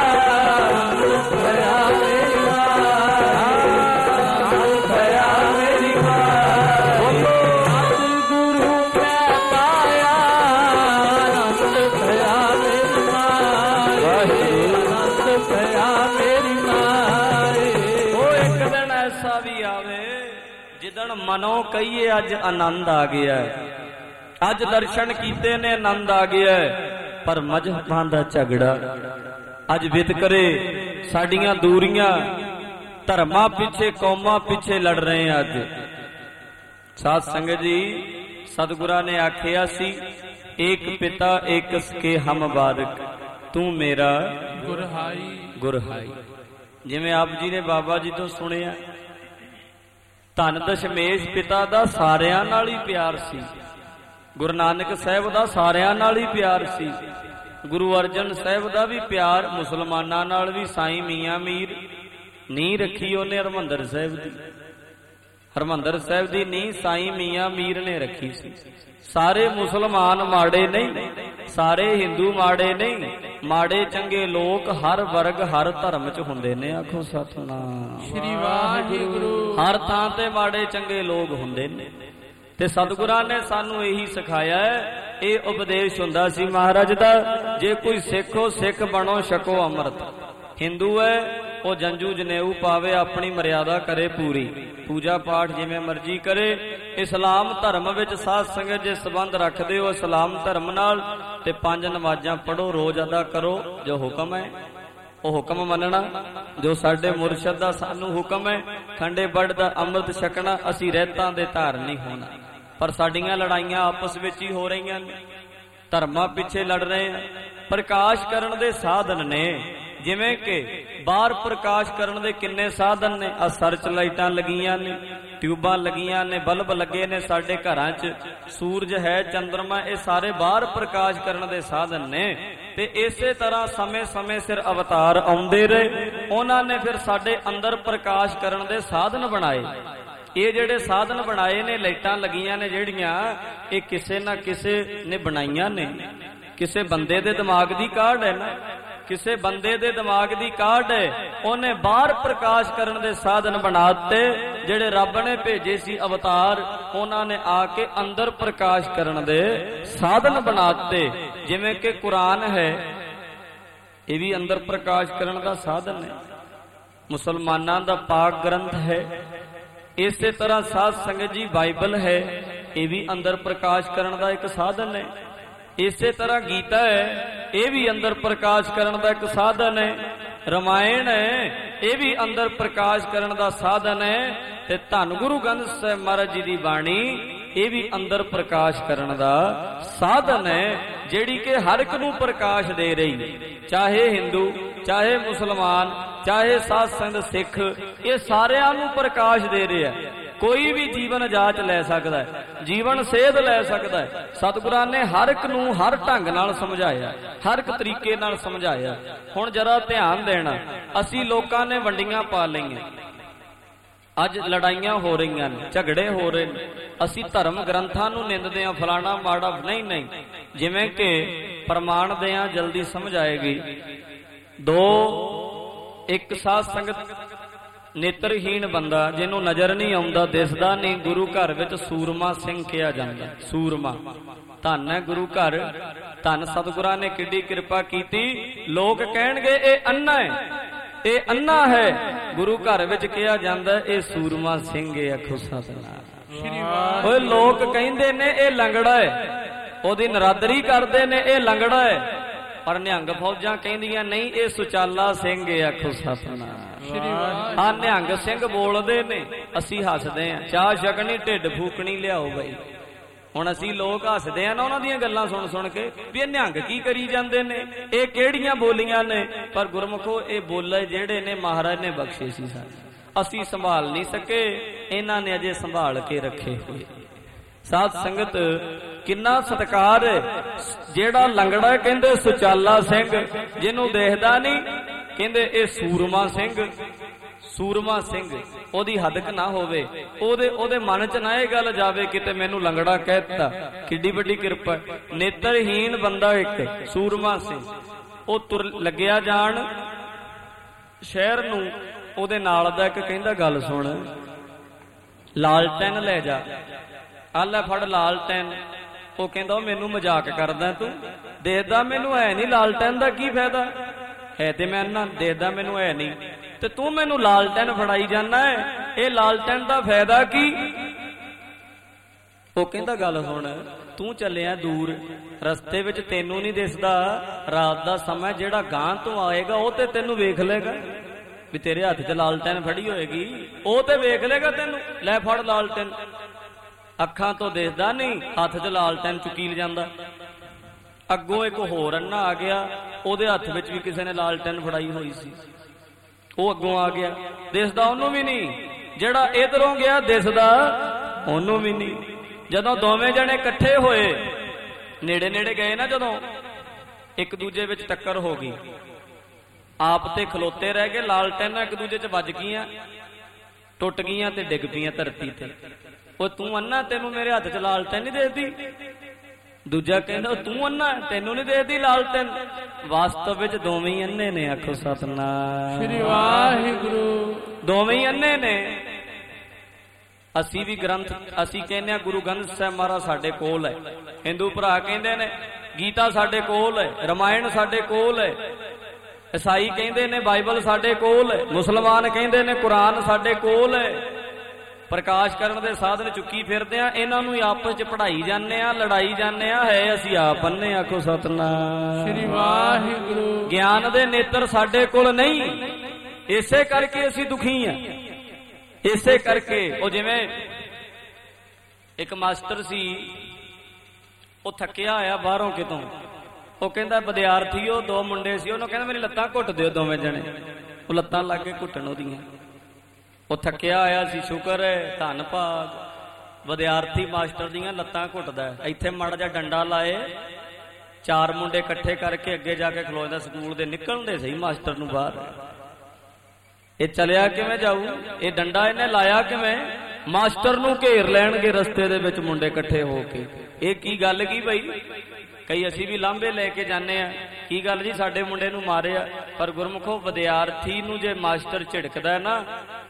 आनंद भया मेरी माए, आनंद भया मेरी माए। बोलो सतगुरु मैं पाया, आनंद भया मेरी माए, आनंद भया मेरी माए। ओ एक दिन ऐसा भी आवे जिदन मनो कहिए अज आनंद आ गया है, अज दर्शन कीते ने आनंद आ गया है, पर मजहबां दा झगड़ा अज वितकरे साडियां दूरियां धर्मां पिछे कौमां पिछे लड़ रहे हैं। अज साध संगत जी सतगुरा ने आखिया सी, एक पिता एक सके हम बारक, तू मेरा गुरहाई, गुरहाई। जिवें आप जी ने बाबा जी तो सुनिया, धन दशमेश पिता दा सारियां नाल ही प्यार सी, गुरु नानक साहिब दा सारियां नाल ही प्यार सी, गुरु अर्जन साहिब दा भी प्यार मुसलमानां नाल भी। साईं मियां मीर नींह रखी उन्हें हरमंदर साहिब दी, हरमंदर साहिब दी नींह साईं मियां मीर ने रखी सी। सारे मुसलमान माड़े नहीं, सारे हिंदू माड़े नहीं, माड़े चंगे लोग हर वर्ग हर धर्म च हुंदे ने। आखो सतनाम श्री वाहिगुरु। हर थां ते माड़े चंगे लोग हुंदे ने, ते सतगुरां ने सानू यही सिखाया है। ये उपदेश हुंदा सी महाराज दा, जे कोई सिख हो सिख बनो छको अमृत। हिंदू है वो जंजू जनेऊ पावे, अपनी मर्यादा करे पूरी, पूजा पाठ जिवें मर्जी करे। इस्लाम धर्म विच साध संगत जे संबंध रखदे हो इस्लाम धर्म नाल, ते 5 नमाज़ां पढ़ो, रोज अदा करो। जो हुक्म है वो हुक्म मनना, जो साडे मुरशद दा सानू हुक्म है, खंडे बड़ दा अमृत छकना। असी रहतां दे धार नहीं होना, पर साडियां लड़ाइयां आपस विच ही हो रहीआं ने, धर्मां पिछे लड़ रहे हैं। प्रकाश करन दे साधन ने, जिवें कि बाहर प्रकाश करन दे किन्ने साधन ने। आ सर्च लाइटां लगियां ने, ट्यूबां लगियां ने, बल्ब लगे ने साडे घरां च, सूरज है, चंद्रमा, ये सारे बाहर प्रकाश करन दे साधन ने। ते इसे तरह समय समय सिर अवतार आउंदे रहे, उन्हां ने फिर साडे अंदर प्रकाश करन दे साधन बनाए। ये जेड़े साधन बनाए ने, लाइटां लगियां ने जेड़ियां, ये किसे ना किसे ने बनाईयां ने। किसे बंदे दे दिमाग दी काढ़ है ना, किसे बंदे दे दिमाग दी काढ़ है, उन्हें बाहर प्रकाश करन दे साधन बनाते। जेड़े रब ने भेजे सी अवतार, उन्होंने आके अंदर प्रकाश करन दे साधन बनाते। जिवें कि कुरान है, ये भी अंदर प्रकाश करन दा साधन है। मुसलमानां दा पाक ग्रंथ है। इसे तरह साध संगत जी बाइबल है, ਇਹ ਵੀ ਅੰਦਰ ਪ੍ਰਕਾਸ਼ ਕਰਨ ਦਾ ਇੱਕ ਸਾਧਨ ਹੈ। ਇਸੇ ਤਰ੍ਹਾਂ ਗੀਤਾ ਹੈ, ਇਹ ਵੀ ਅੰਦਰ ਪ੍ਰਕਾਸ਼ ਕਰਨ ਦਾ ਇੱਕ ਸਾਧਨ ਹੈ। ਰਮਾਇਣ ਹੈ, ਇਹ ਵੀ ਅੰਦਰ ਪ੍ਰਕਾਸ਼ ਕਰਨ ਦਾ ਸਾਧਨ ਹੈ। ਤੇ ਧੰਨ ਗੁਰੂ ਗ੍ਰੰਥ ਸਾਹਿਬ ਮਹਾਰਾਜ ਜੀ ਦੀ ਬਾਣੀ, ਇਹ ਵੀ ਅੰਦਰ ਪ੍ਰਕਾਸ਼ ਕਰਨ ਦਾ ਸਾਧਨ ਹੈ, ਜਿਹੜੀ ਕਿ ਹਰ ਇੱਕ ਨੂੰ ਪ੍ਰਕਾਸ਼ ਦੇ ਰਹੀ। ਚਾਹੇ ਹਿੰਦੂ, ਚਾਹੇ ਮੁਸਲਮਾਨ, ਚਾਹੇ ਸਾਧ ਸੰਗਤ ਸਿੱਖ, ਇਹ ਸਾਰਿਆਂ ਨੂੰ ਪ੍ਰਕਾਸ਼ ਦੇ ਰਿਹਾ। ਕੋਈ ਵੀ ਜੀਵਨ ਜਾਚ ਲੈ ਸਕਦਾ ਹੈ, ਜੀਵਨ ਸੇਧ ਲੈ ਸਕਦਾ ਹੈ। ਸਤਿਗੁਰਾਂ ਨੇ ਹਰ ਇੱਕ ਨੂੰ ਹਰ ਢੰਗ ਨਾਲ ਸਮਝਾਇਆ, ਹਰ ਇੱਕ ਤਰੀਕੇ ਨਾਲ ਸਮਝਾਇਆ। ਹੁਣ ਜਰਾ ਧਿਆਨ ਦੇਣਾ, ਅਸੀਂ ਲੋਕਾਂ ਨੇ ਵੰਡੀਆਂ ਪਾ ਲਈਆਂ, ਅੱਜ ਲੜਾਈਆਂ ਹੋ ਰਹੀਆਂ ਨੇ, ਝਗੜੇ ਹੋ ਰਹੇ ਨੇ। ਅਸੀਂ ਧਰਮ ਗ੍ਰੰਥਾਂ ਨੂੰ ਨਿੰਦਦੇ ਹਾਂ, ਫਲਾਣਾ ਮਾੜਾ। ਨਹੀਂ ਨਹੀਂ, ਜਿਵੇਂ ਕਿ ਪ੍ਰਮਾਣ ਦੇ ਆ, ਜਲਦੀ ਸਮਝ ਆਏਗੀ। ਇੱਕ ਸਾਧ ਸੰਗਤ ਨੇਤਰਹੀਣ ਬੰਦਾ, ਜਿਹਨੂੰ ਨਜ਼ਰ ਨਹੀਂ ਆਉਂਦਾ, ਦਿਸਦਾ ਨਹੀਂ, ਗੁਰੂ ਘਰ ਵਿੱਚ ਸੂਰਮਾ ਸਿੰਘ ਕਿਹਾ ਜਾਂਦਾ। ਸੂਰਮਾ ਧੰਨ ਹੈ ਗੁਰੂ ਘਰ, ਧੰਨ ਸਤਿਗੁਰਾਂ ਨੇ ਕਿੱਡੀ ਕਿਰਪਾ ਕੀਤੀ। ਲੋਕ ਕਹਿਣਗੇ ਇਹ ਅੰਨਾ ਹੈ, ਇਹ ਅੰਨਾ ਹੈ, ਗੁਰੂ ਘਰ ਵਿੱਚ ਕਿਹਾ ਜਾਂਦਾ ਇਹ ਸੂਰਮਾ ਸਿੰਘ ਹੈ। ਆਖੋ ਸਤਿਨਾਮ। ਓਏ ਲੋਕ ਕਹਿੰਦੇ ਨੇ ਇਹ ਲੰਗੜਾ ਹੈ, ਉਹਦੀ ਨਰਾਦਰੀ ਕਰਦੇ ਨੇ, ਇਹ ਲੰਗੜਾ ਹੈ। ਪਰ ਨਿਹੰਗ ਫੌਜਾਂ ਕਹਿੰਦੀਆਂ ਨਹੀਂ, ਇਹ ਸੁਚਾਲਾ ਸਿੰਘ ਹੈ। ਆਖੋ ਸਤਿਨਾਮ। ਆ ਨਿਹੰਗ ਸਿੰਘ ਬੋਲਦੇ ਨੇ, ਅਸੀਂ ਹੱਸਦੇ ਆਂ। ਚਾਹ ਛਕਣੀ, ਢਿੱਡ ਫੂਕਣੀ, ਲਿਆਓ ਬਈ। ਹੁਣ ਅਸੀਂ ਲੋਕ ਹੱਸਦੇ ਆ ਨਾ ਉਹਨਾਂ ਦੀਆਂ ਗੱਲਾਂ ਸੁਣ ਸੁਣ ਕੇ, ਵੀ ਇਹ ਨਿਹੰਗ ਕੀ ਕਰੀ ਜਾਂਦੇ ਨੇ, ਇਹ ਕਿਹੜੀਆਂ ਬੋਲੀਆਂ ਨੇ। ਪਰ ਗੁਰਮੁਖੋ, ਇਹ ਬੋਲੇ ਜਿਹੜੇ ਨੇ ਮਹਾਰਾਜ ਨੇ ਬਖਸ਼ੇ ਸੀ ਸਾਨੂੰ, ਅਸੀਂ ਸੰਭਾਲ ਨਹੀਂ ਸਕੇ, ਇਹਨਾਂ ਨੇ ਅਜੇ ਸੰਭਾਲ ਕੇ ਰੱਖੇ ਹੋਏ। ਸਾਧ ਸੰਗਤ, ਕਿੰਨਾ ਸਤਿਕਾਰ ਹੈ। ਜਿਹੜਾ ਲੰਗੜਾ ਕਹਿੰਦੇ ਸੁਚਾਲਾ ਸਿੰਘ, ਜਿਹਨੂੰ ਦੇਖਦਾ ਨਹੀਂ ਕਹਿੰਦੇ ਇਹ ਸੂਰਮਾ ਸਿੰਘ। ਸੂਰਮਾ ਸਿੰਘ, ਉਹਦੀ ਹੱਦਕ ਨਾ ਹੋਵੇ, ਉਹਦੇ ਮਨ ਚ ਨਾ ਇਹ ਗੱਲ ਜਾਵੇ ਕਿਤੇ ਮੈਨੂੰ ਲੰਗੜਾ ਕਹਿ ਦਿੱਤਾ। ਕਿੱਡੀ ਵੱਡੀ ਕਿਰਪਾ। ਨੇਤਰਹੀਣ ਬੰਦਾ ਇੱਕ ਸੂਰਮਾ ਸਿੰਘ, ਉਹ ਤੁਰ ਲੱਗਿਆ ਜਾਣ ਸ਼ਹਿਰ ਨੂੰ। ਉਹਦੇ ਨਾਲ ਦਾ ਇੱਕ ਕਹਿੰਦਾ ਗੱਲ ਸੁਣ, ਲਾਲਟੈਨ ਲੈ ਜਾ, ਆ ਲੈ ਫੜ ਲਾਲਟੈਨ। ਉਹ ਕਹਿੰਦਾ ਮੈਨੂੰ ਮਜ਼ਾਕ ਕਰਦਾ ਤੂੰ, ਦੇਖਦਾ ਮੈਨੂੰ ਹੈ ਨਹੀਂ, ਲਾਲਟੈਨ ਦਾ ਕੀ ਫਾਇਦਾ ਹੈ, ਤੇ ਮੈਂ ਨਾ ਦੇਖਦਾ ਮੈਨੂੰ ਹੈ ਨਹੀਂ, ਤੇ ਤੂੰ ਮੈਨੂੰ ਲਾਲਟੈਨ ਫੜਾਈ ਜਾਨਾ ਹੈ, ਇਹ ਲਾਲਟੈਨ ਦਾ ਫਾਇਦਾ ਕੀ। ਉਹ ਕਹਿੰਦਾ ਗੱਲ ਸੁਣ, ਤੂੰ ਚੱਲਿਆ ਦੂਰ, ਰਸਤੇ ਵਿੱਚ ਤੈਨੂੰ ਨਹੀਂ ਦਿਸਦਾ, ਰਾਤ ਦਾ ਸਮਾਂ, ਜਿਹੜਾ ਗਾਂ ਤੋਂ ਆਏਗਾ ਉਹ ਤੇ ਤੈਨੂੰ ਵੇਖ ਲੇਗਾ, ਵੀ ਤੇਰੇ ਹੱਥ 'ਚ ਲਾਲਟੈਨ ਫੜੀ ਹੋਏਗੀ, ਉਹ ਤੇ ਵੇਖ ਲੇਗਾ ਤੈਨੂੰ। ਲੈ ਫੜ ਲਾਲਟੈਨ। ਅੱਖਾਂ ਤੋਂ ਦਿਸਦਾ ਨਹੀਂ, ਹੱਥ 'ਚ ਲਾਲਟੈਨ ਚੁਕੀਲ ਜਾਂਦਾ। ਅੱਗੋਂ ਇੱਕ ਹੋਰ ਅੰਨਾ ਆ ਗਿਆ, ਉਹਦੇ ਹੱਥ ਵਿੱਚ ਵੀ ਕਿਸੇ ਨੇ ਲਾਲਟੈਨ ਫੜਾਈ ਹੋਈ ਸੀ। ਉਹ ਅੱਗੋਂ ਆ ਗਿਆ, ਦਿਸਦਾ ਉਹਨੂੰ ਵੀ ਨਹੀਂ। ਜਿਹੜਾ ਇਧਰੋਂ ਗਿਆ ਦਿਸਦਾ ਉਹਨੂੰ ਵੀ ਨਹੀਂ। ਜਦੋਂ ਦੋਵੇਂ ਜਣੇ ਇਕੱਠੇ ਹੋਏ, ਨੇੜੇ ਨੇੜੇ ਗਏ ਨਾ, ਜਦੋਂ ਇੱਕ ਦੂਜੇ ਵਿੱਚ ਟੱਕਰ ਹੋ ਗਈ, ਆਪ ਤੇ ਖਲੋਤੇ ਰਹਿ ਗਏ, ਲਾਲਟੈਨਾਂ ਇੱਕ ਦੂਜੇ 'ਚ ਵੱਜ ਗਈਆਂ, ਟੁੱਟ ਗਈਆਂ ਤੇ ਡਿੱਗ ਪਈਆਂ ਧਰਤੀ ਤੇ। ਉਹ ਤੂੰ ਅੰਨਾ, ਤੈਨੂੰ ਮੇਰੇ ਹੱਥ 'ਚ ਲਾਲਟੈਨ ਨਹੀਂ ਦੇਖਦੀ। ਦੂਜਾ ਕਹਿੰਦਾ ਤੂੰ ਅੰਨਾ, ਤੈਨੂੰ ਨਹੀਂ ਦੇਖਦੀ ਲਾਲਟੈਨ। ਵਾਸਤਵ ਵਿੱਚ ਦੋਵੇਂ ਹੀ ਅੰਨੇ ਨੇ। ਆਖੋ ਸਤਿਨਾਮ ਸ੍ਰੀ ਵਾਹਿਗੁਰੂ। ਦੋਵੇਂ ਹੀ ਅੰਨੇ ਨੇ। ਅਸੀਂ ਵੀ ਗ੍ਰੰਥ, ਅਸੀਂ ਕਹਿੰਦੇ ਆ ਗੁਰੂ ਗ੍ਰੰਥ ਸਾਹਿਬ ਮਹਾਰਾਜ ਸਾਡੇ ਕੋਲ ਹੈ। ਹਿੰਦੂ ਭਰਾ ਕਹਿੰਦੇ ਨੇ ਗੀਤਾ ਸਾਡੇ ਕੋਲ ਹੈ, ਰਮਾਇਣ ਸਾਡੇ ਕੋਲ ਹੈ। ਈਸਾਈ ਕਹਿੰਦੇ ਨੇ ਬਾਈਬਲ ਸਾਡੇ ਕੋਲ ਹੈ, ਮੁਸਲਮਾਨ ਕਹਿੰਦੇ ਨੇ ਕੁਰਾਨ ਸਾਡੇ ਕੋਲ ਹੈ। ਪ੍ਰਕਾਸ਼ ਕਰਨ ਦੇ ਸਾਧਨ ਚੁੱਕੀ ਫਿਰਦੇ ਆ, ਇਹਨਾਂ ਨੂੰ ਆਪਸ ਚ ਪੜਾਈ ਜਾਂਦੇ ਆ, ਲੜਾਈ ਜਾਂਦੇ ਆ, ਹੈ ਅਸੀਂ ਆਪ ਅੰਨੇ। ਆਖੋ ਸਤਿਨਾਮ ਸ੍ਰੀ ਵਾਹਿਗੁਰੂ। ਗਿਆਨ ਦੇ ਨੇਤਰ ਸਾਡੇ ਕੋਲ ਨਹੀਂ, ਇਸੇ ਕਰਕੇ ਅਸੀਂ ਦੁਖੀ ਆ। ਇਸੇ ਕਰਕੇ ਉਹ ਜਿਵੇਂ ਇੱਕ ਮਾਸਟਰ ਸੀ, ਉਹ ਥੱਕਿਆ ਆਇਆ ਬਾਹਰੋਂ ਕਿਤੋਂ, ਉਹ ਕਹਿੰਦਾ ਵਿਦਿਆਰਥੀ, ਉਹ ਦੋ ਮੁੰਡੇ ਸੀ, ਉਹਨੂੰ ਕਹਿੰਦਾ ਮੇਰੀ ਲੱਤਾਂ ਘੁੱਟ ਦਿਓ ਦੋਵੇਂ ਜਣੇ। ਉਹ ਲੱਤਾਂ ਲੱਗ ਕੇ ਘੁੱਟਣ ਉਹਦੀਆਂ। ਉਹ ਥੱਕਿਆ ਆਇਆ ਸੀ, ਸ਼ੁਕਰ ਹੈ ਧੰਨ ਭਾਗ ਵਿਦਿਆਰਥੀ ਮਾਸਟਰ ਦੀਆਂ ਲੱਤਾਂ ਘੁੱਟਦਾ। ਇੱਥੇ ਮਾੜਾ ਜਿਹਾ ਡੰਡਾ ਲਾਏ, ਚਾਰ ਮੁੰਡੇ ਇਕੱਠੇ ਕਰਕੇ ਅੱਗੇ ਜਾ ਕੇ ਖਲੋ ਜਾਂਦਾ। ਸਕੂਲ ਦੇ ਨਿਕਲਦੇ ਸਹੀ ਮਾਸਟਰ ਨੂੰ ਬਾਹਰ। ਇਹ ਚਲਿਆ ਕਿਵੇਂ ਜਾਊ? ਇਹ ਡੰਡਾ ਇਹਨੇ ਲਾਇਆ ਕਿਵੇਂ? ਮਾਸਟਰ ਨੂੰ ਘੇਰ ਲੈਣਗੇ ਰਸਤੇ ਦੇ ਵਿੱਚ ਮੁੰਡੇ ਇਕੱਠੇ ਹੋ ਕੇ। ਇਹ ਕੀ ਗੱਲ ਕੀ ਬਈ? ਕਈ ਅਸੀਂ ਵੀ ਲਾਂਭੇ ਲੈ ਕੇ ਜਾਂਦੇ ਆ, ਕੀ ਗੱਲ ਜੀ ਸਾਡੇ ਮੁੰਡੇ ਨੂੰ ਮਾਰਿਆ। ਪਰ ਗੁਰਮੁਖੋ, ਵਿਦਿਆਰਥੀ ਨੂੰ ਜੇ ਮਾਸਟਰ ਝਿੜਕਦਾ ਨਾ,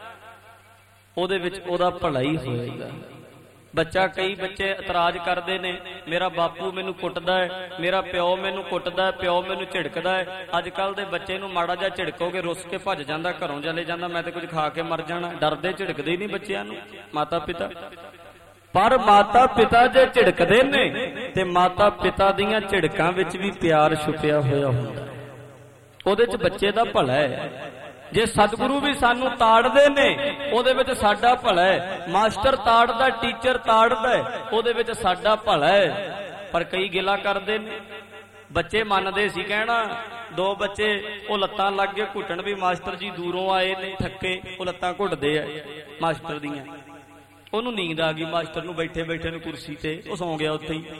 ਉਹਦੇ ਵਿੱਚ ਉਹਦਾ ਭਲਾ ਹੀ ਹੋਏਗਾ। ਬੱਚਾ, ਕਈ ਬੱਚੇ ਇਤਰਾਜ਼ ਕਰਦੇ ਨੇ, ਮੇਰਾ ਬਾਪੂ ਮੈਨੂੰ ਕੁੱਟਦਾ ਹੈ, ਮੇਰਾ ਪਿਓ ਮੈਨੂੰ ਕੁੱਟਦਾ ਹੈ, ਪਿਓ ਮੈਨੂੰ ਝਿੜਕਦਾ ਹੈ। ਅੱਜ ਕੱਲ ਦੇ ਬੱਚੇ ਨੂੰ ਮਾੜਾ ਜਿਹਾ ਝਿੜਕੋਗੇ, ਰੁੱਸ ਕੇ ਭੱਜ ਜਾਂਦਾ, ਘਰੋਂ ਚਲੇ ਜਾਂਦਾ, ਮੈਂ ਤੇ ਕੁਝ ਖਾ ਕੇ ਮਰ ਜਾਣਾ। ਡਰਦੇ ਝਿੜਕਦੇ ਹੀ ਨਹੀਂ ਬੱਚਿਆਂ ਨੂੰ ਮਾਤਾ ਪਿਤਾ। पर माता पिता जे झिड़कदे ने ते माता पिता दीयां झिड़कां विच भी प्यार छुपिया होया हुंदा है, ਉਹਦੇ ਚ ਬੱਚੇ ਦਾ ਭਲਾ ਹੈ। ਜੇ ਸਤਿਗੁਰੂ ਵੀ ਸਾਨੂੰ ਤਾੜਦੇ ਨੇ ਉਹਦੇ ਵਿੱਚ ਸਾਡਾ ਭਲਾ ਹੈ, ਮਾਸਟਰ ਤਾੜਦਾ, ਟੀਚਰ ਤਾੜਦਾ, ਉਹਦੇ ਵਿੱਚ ਸਾਡਾ ਭਲਾ ਹੈ। ਪਰ ਕਈ ਗਿਲਾ ਕਰਦੇ ਨੇ। ਬੱਚੇ ਮੰਨਦੇ ਸੀ ਕਹਿਣਾ, ਦੋ ਬੱਚੇ ਉਹ ਲੱਤਾਂ ਲੱਗ ਕੇ ਘੁੱਟਣ ਵੀ ਮਾਸਟਰ ਜੀ ਦੂਰੋਂ ਆਏ ਨੇ ਥੱਕੇ, ਉਹ ਲੱਤਾਂ ਘੁੱਟਦੇ ਆ ਮਾਸਟਰ ਦੀਆਂ। ਉਹਨੂੰ ਨੀਂਦ ਆ ਗਈ, ਮਾਸਟਰ ਨੂੰ ਬੈਠੇ ਬੈਠੇ ਨੂੰ ਕੁਰਸੀ ਤੇ, ਉਹ ਸੌਂ ਗਿਆ ਉੱਥੇ ਹੀ।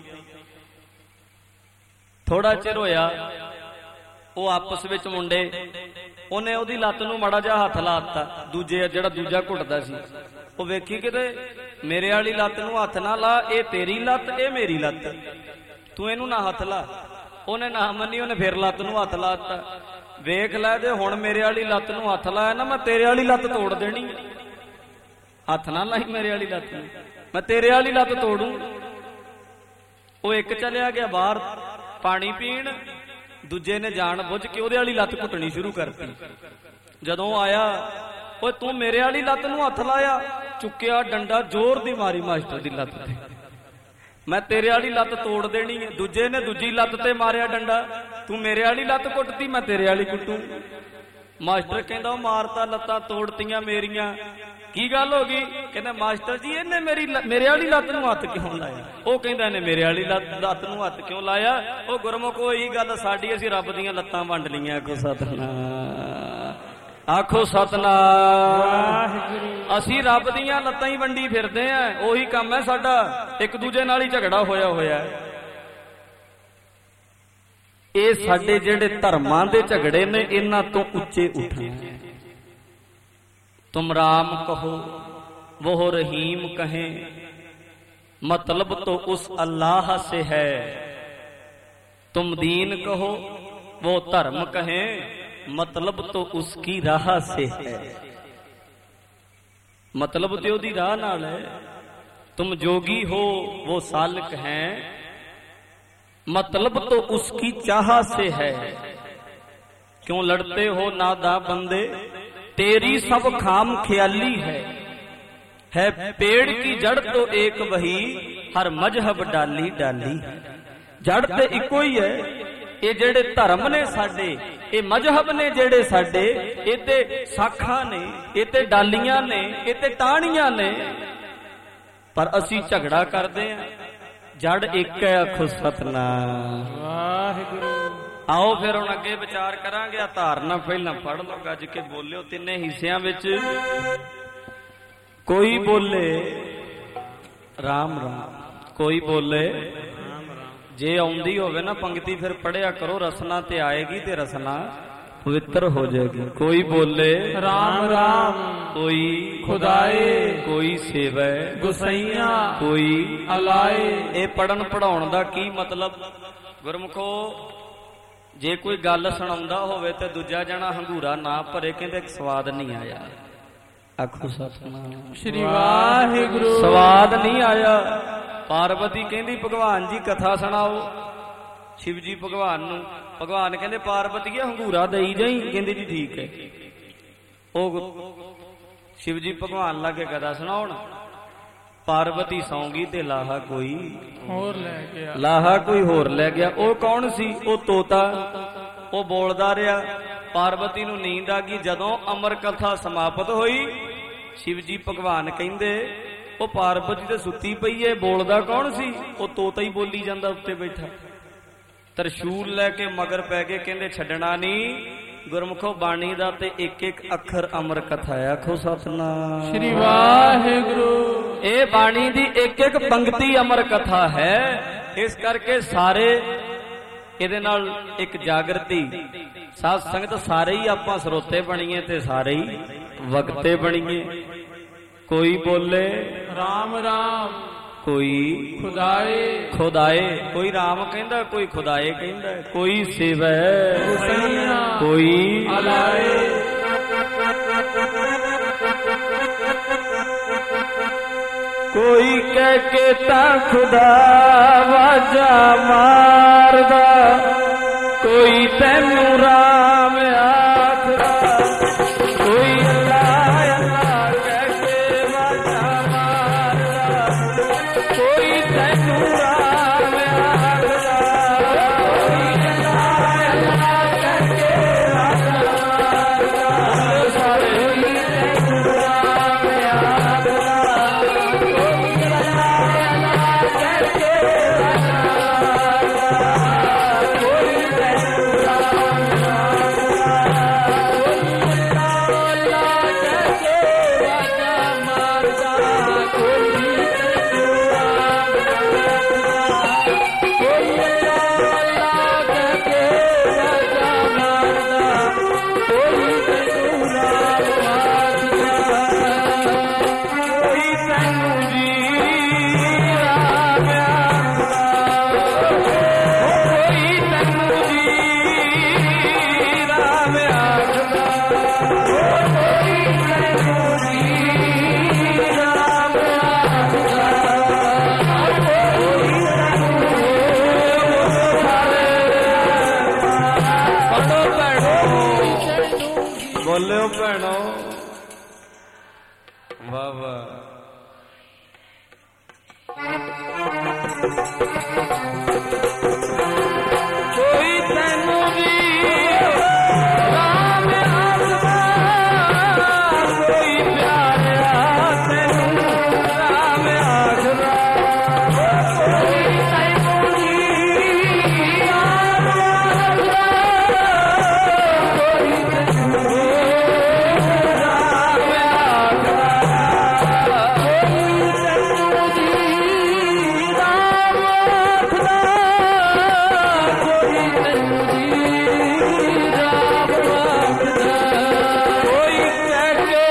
ਥੋੜਾ ਚਿਰ ਹੋਇਆ, ਉਹ ਆਪਸ ਵਿੱਚ ਮੁੰਡੇ, ਉਹਨੇ ਉਹਦੀ ਲੱਤ ਨੂੰ ਮਾੜਾ ਜਿਹਾ ਹੱਥ ਲਾ ਦਿੱਤਾ, ਦੂਜੇ ਜਿਹੜਾ ਦੂਜਾ ਘੁੱਟਦਾ ਸੀ, ਉਹ ਵੇਖੀ ਕਿਤੇ ਮੇਰੇ ਵਾਲੀ ਲੱਤ ਨੂੰ ਹੱਥ ਨਾ ਲਾ, ਇਹ ਤੇਰੀ ਲੱਤ, ਇਹ ਮੇਰੀ ਲੱਤ, ਤੂੰ ਇਹਨੂੰ ਨਾ ਹੱਥ ਲਾ। ਉਹਨੇ ਨਾ ਮੰਨੀ, ਉਹਨੇ ਫਿਰ ਲੱਤ ਨੂੰ ਹੱਥ ਲਾ ਦਿੱਤਾ। ਵੇਖ ਲੈ, ਜੇ ਹੁਣ ਮੇਰੇ ਵਾਲੀ ਲੱਤ ਨੂੰ ਹੱਥ ਲਾਇਆ ਨਾ, ਮੈਂ ਤੇਰੇ ਵਾਲੀ ਲੱਤ ਤੋੜ ਦੇਣੀ। ਹੱਥ ਨਾ ਲਾਈ ਮੇਰੇ ਵਾਲੀ ਲੱਤ ਨੂੰ, ਮੈਂ ਤੇਰੇ ਵਾਲੀ ਲੱਤ ਤੋੜੂ। ਉਹ ਇੱਕ ਚਲਿਆ ਗਿਆ ਬਾਹਰ ਪਾਣੀ ਪੀਣ, ਦੂਜੇ ਨੇ ਜਾਣ ਬੁੱਝ ਕੇ ਉਹਦੇ ਵਾਲੀ ਲੱਤ ਘੁੱਟਣੀ ਸ਼ੁਰੂ ਕਰਤੀ। ਜਦੋਂ ਆਇਆ, ਓਏ ਤੂੰ ਮੇਰੇ ਵਾਲੀ ਲੱਤ ਨੂੰ ਹੱਥ ਲਾਇਆ, ਚੁੱਕਿਆ ਡੰਡਾ, ਜ਼ੋਰ ਦੀ ਮਾਰੀ ਮਾਸਟਰ ਦੀ ਲੱਤ ਤੇ, ਮੈਂ ਤੇਰੇ ਵਾਲੀ ਲੱਤ ਤੋੜ ਦੇਣੀ ਹੈ। ਦੂਜੇ ਨੇ ਦੂਜੀ ਲੱਤ ਤੇ ਮਾਰਿਆ ਡੰਡਾ, ਤੂੰ ਮੇਰੇ ਵਾਲੀ ਲੱਤ ਕੁੱਟਤੀ, ਮੈਂ ਤੇਰੇ ਵਾਲੀ ਕੁੱਟੂ। ਮਾਸਟਰ ਕਹਿੰਦਾ, ਉਹ ਮਾਰਤਾ, ਲੱਤਾਂ ਤੋੜਤੀਆਂ ਮੇਰੀਆਂ, ਕੀ ਗੱਲ ਹੋ ਗਈ? ਕਹਿੰਦਾ ਮਾਸਟਰ ਜੀ ਇਹਨੇ ਮੇਰੇ ਵਾਲੀ ਲੱਤ ਨੂੰ ਹੱਥ ਕਿਉਂ ਲਾਇਆ? ਉਹ ਕਹਿੰਦਾ ਇਹਨੇ ਮੇਰੇ ਵਾਲੀ ਲੱਤ ਨੂੰ ਹੱਥ ਕਿਉਂ ਲਾਇਆ? ਉਹ ਗੁਰਮੁਖ ਉਹੀ ਗੱਲ ਸਾਡੀ, ਅਸੀਂ ਰੱਬ ਦੀਆਂ ਲੱਤਾਂ ਵੰਡ ਲਈਆਂ। ਆਖੋ ਸਤਿਨਾਮ, ਆਖੋ ਸਤਿਨਾਮ। ਅਸੀਂ ਰੱਬ ਦੀਆਂ ਲੱਤਾਂ ਹੀ ਵੰਡੀ ਫਿਰਦੇ ਆ, ਉਹੀ ਕੰਮ ਹੈ ਸਾਡਾ। ਇੱਕ ਦੂਜੇ ਨਾਲ ਹੀ ਝਗੜਾ ਹੋਇਆ ਹੋਇਆ। ਇਹ ਸਾਡੇ ਜਿਹੜੇ ਧਰਮਾਂ ਦੇ ਝਗੜੇ ਨੇ, ਇਹਨਾਂ ਤੋਂ ਉੱਚੇ ਉੱਠਣਾ। तुम राम कहो वो रहीम कहें, मतलब तो उस अल्लाह से है। तुम दीन कहो वो धर्म कहें, मतलब तो उसकी राह से है। मतलब तो उसकी राह नाल है। तुम जोगी हो वो सालिक हैं, मतलब तो उसकी चाह से है। क्यों लड़ते हो नादा बंदे, तेरी सब खाम ख्याली है पेड़ की जड़ तो एक वही, हर मजहब डाली डाली। जड़ ते इको ही है। ये जेड़े धर्म ने साडे, ये मजहब ने जेड़े साडे, ये ते साखा ने, ये ते डालियां ने, ये ते टाहनियां ने, पर असी झगड़ा करते हैं। जड़ एक है। आखो सतनाम वाहिगुरू। आओ फिर हम अगे विचार करांगे। धारना पहला पढ़ लो, गज के बोलियो। तिने हिस्सियां विच कोई बोले राम राम, कोई बोले राम राम। जे आउंदी होवे ना पंक्ति, फिर पढ़िया करो, रसना ते आएगी ते रसना पवित्र हो जाएगी। कोई बोले राम राम, कोई खुदाए, कोई सेवै गुसैया, कोई अलाए। ये पढ़न पढ़ाउण दा की मतलब? गुरमुखो, जे कोई गल सुणाउंदा होवे ते दूजा जना हंगूरा ना भरे, कहंदे स्वाद नहीं आया। आखो सतनाम श्री वाहिगुरू। स्वाद नहीं आया। पार्वती कहंदी भगवान जी कथा सुणाओ। शिव जी भगवान नूं, भगवान कहंदे पार्वती हंगूरा दई जाई। कहंदी जी ठीक है। ओ शिव जी भगवान लागे कथा सुणाउण। पार्वती सौंगी ते लाहा कोई होर ले गया, लाहा कोई होर ले गया। ओ कौन सी? ओ तोता। ओ बोलदा रहा। पार्वती नूं नींद आ गई। जदों अमर कथा समाप्त होई, शिव जी भगवान कहंदे ओ पार्वती ते सुत्ती पई है, बोलदा कौन सी? ओ तोता ही बोली जांदा उत्ते बैठा। तरशूल लैके मगर पै गए, कहंदे छड्डना नहीं। गुरमुखो, बाणी दा ते एक एक अखर अमर कथा है। आखो सतनाम श्री वाहिगुरू। ए बाणी दी एक एक पंक्ति अमर कथा है। इस करके सारे इहदे नाल एक जागृति, साध संगत सारे ही आपां सरोते बणीए ते सारे ही वक्ते बणीए। कोई बोले राम राम, कोई खुदाए, खुदाए। कोई राम कहंदा, कोई खुदाए कहंदा, कोई सेवै, गुसैया, कोई अलाए। कोई कह के ता खुदा वाजा मारदा, कोई तैनू राम आखदा, कोई अल्लाह अल्लाह कह के वाजा मारदा। बोलियो भैनो वाह वाह। कोई तैनू भी राम आखदा, कोई प्यारा तैनू राम आखदा, कोई तैनू भी राम आखदा, कोई तैनू राम आखदा, कोई तैनू भी राम आखदा, कोई तैनू भी राम आखदा, कोई कह के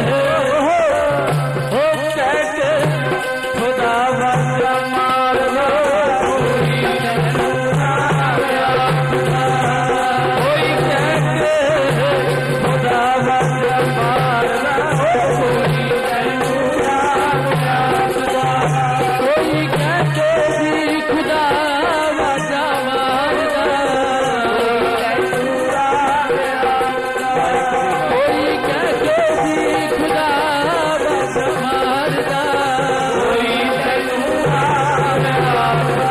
खुदा वाजा मार लो, कोई तैनू राम आखदा, कोई कह के खुदा वाजा मार लो, कोई तैनू राम आखदा, कोई कह के भी खुदा वाजा मारदा, कोई कह के भी खुदा वाजा मारदा, कोई तैनू राम आखदा।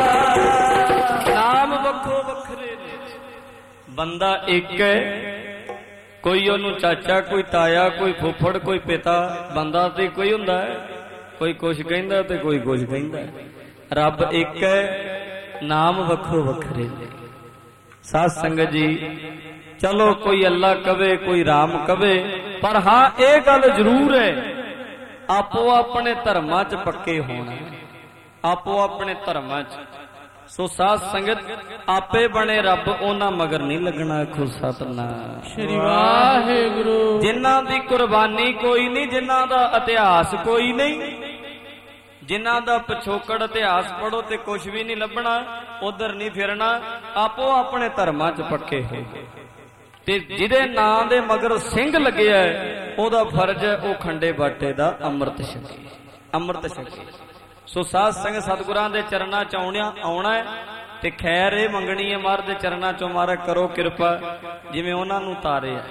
नाम वखो वखरे ने, ਬੰਦਾ ਇੱਕ ਹੈ, ਕੋਈ ਉਹਨੂੰ ਚਾਚਾ, ਕੋਈ ਤਾਇਆ, ਕੋਈ ਫੁੱਫੜ, ਕੋਈ ਪਿਤਾ। ਬੰਦਾ ਤੇ ਕੋਈ ਹੁੰਦਾ ਹੈ, ਕੋਈ ਕੁਛ ਕਹਿੰਦਾ ਤੇ ਕੋਈ ਕੁਛ ਕਹਿੰਦਾ। ਰੱਬ ਇੱਕ ਹੈ, ਨਾਮ ਵੱਖੋ ਵੱਖਰੇ ਨੇ। ਸਾਧ ਸੰਗਤ ਜੀ, ਚਲੋ ਕੋਈ ਅੱਲਾ ਕਵੇ, ਕੋਈ ਰਾਮ ਕਵੇ, ਪਰ ਹਾਂ ਇਹ ਗੱਲ ਜ਼ਰੂਰ ਹੈ, ਆਪੋ ਆਪਣੇ ਧਰਮਾਂ 'ਚ ਪੱਕੇ ਹੋਣਾ, ਆਪੋ ਆਪਣੇ ਧਰਮਾਂ 'ਚ। ਸੋ ਸਾਧ ਸੰਗਤ, ਆਪੇ ਬਣੇ ਰੱਬ, ਉਹਨਾਂ ਮਗਰ ਨਹੀਂ ਲੱਗਣਾ। ਆਖੋ ਸਤਿਨਾਮ ਸ਼੍ਰੀ ਵਾਹਿਗੁਰੂ। ਜਿਨ੍ਹਾਂ ਦੀ ਕੁਰਬਾਨੀ ਕੋਈ ਨਹੀਂ, ਜਿਨ੍ਹਾਂ ਦਾ ਇਤਿਹਾਸ ਕੋਈ ਨਹੀਂ, ਜਿਨ੍ਹਾਂ ਦਾ ਪਿਛੋਕੜ ਇਤਿਹਾਸ ਪੜੋ ਤੇ ਕੁਝ ਵੀ ਨਹੀਂ ਲੱਭਣਾ, ਉਧਰ ਨਹੀਂ ਫਿਰਨਾ। ਆਪੋ ਆਪਣੇ ਧਰਮਾਂ 'ਚ ਪੱਕੇ ਹੋ, ਤੇ ਜਿਹਦੇ ਨਾਂ ਦੇ ਮਗਰ ਸਿੰਘ ਲੱਗਿਆ ਉਹਦਾ ਫਰਜ਼ ਹੈ ਉਹ ਖੰਡੇ ਬਾਟੇ ਦਾ ਅੰਮ੍ਰਿਤ ਛਕੇ, ਅੰਮ੍ਰਿਤ ਛਕੇ। ਸੋ ਸਾਧ ਸੰਗਤ, ਸਤਿਗੁਰਾਂ ਦੇ ਚਰਨਾਂ 'ਚ ਆਉਣਾ ਹੈ ਤੇ ਖੈਰ ਇਹ ਮੰਗਣੀ ਹੈ, ਮਹਾਰਾਜ ਦੇ ਚਰਨਾਂ 'ਚੋਂ ਮਹਾਰਾਜ ਕਰੋ ਕਿਰਪਾ, ਜਿਵੇਂ ਉਹਨਾਂ ਨੂੰ ਤਾਰਿਆ,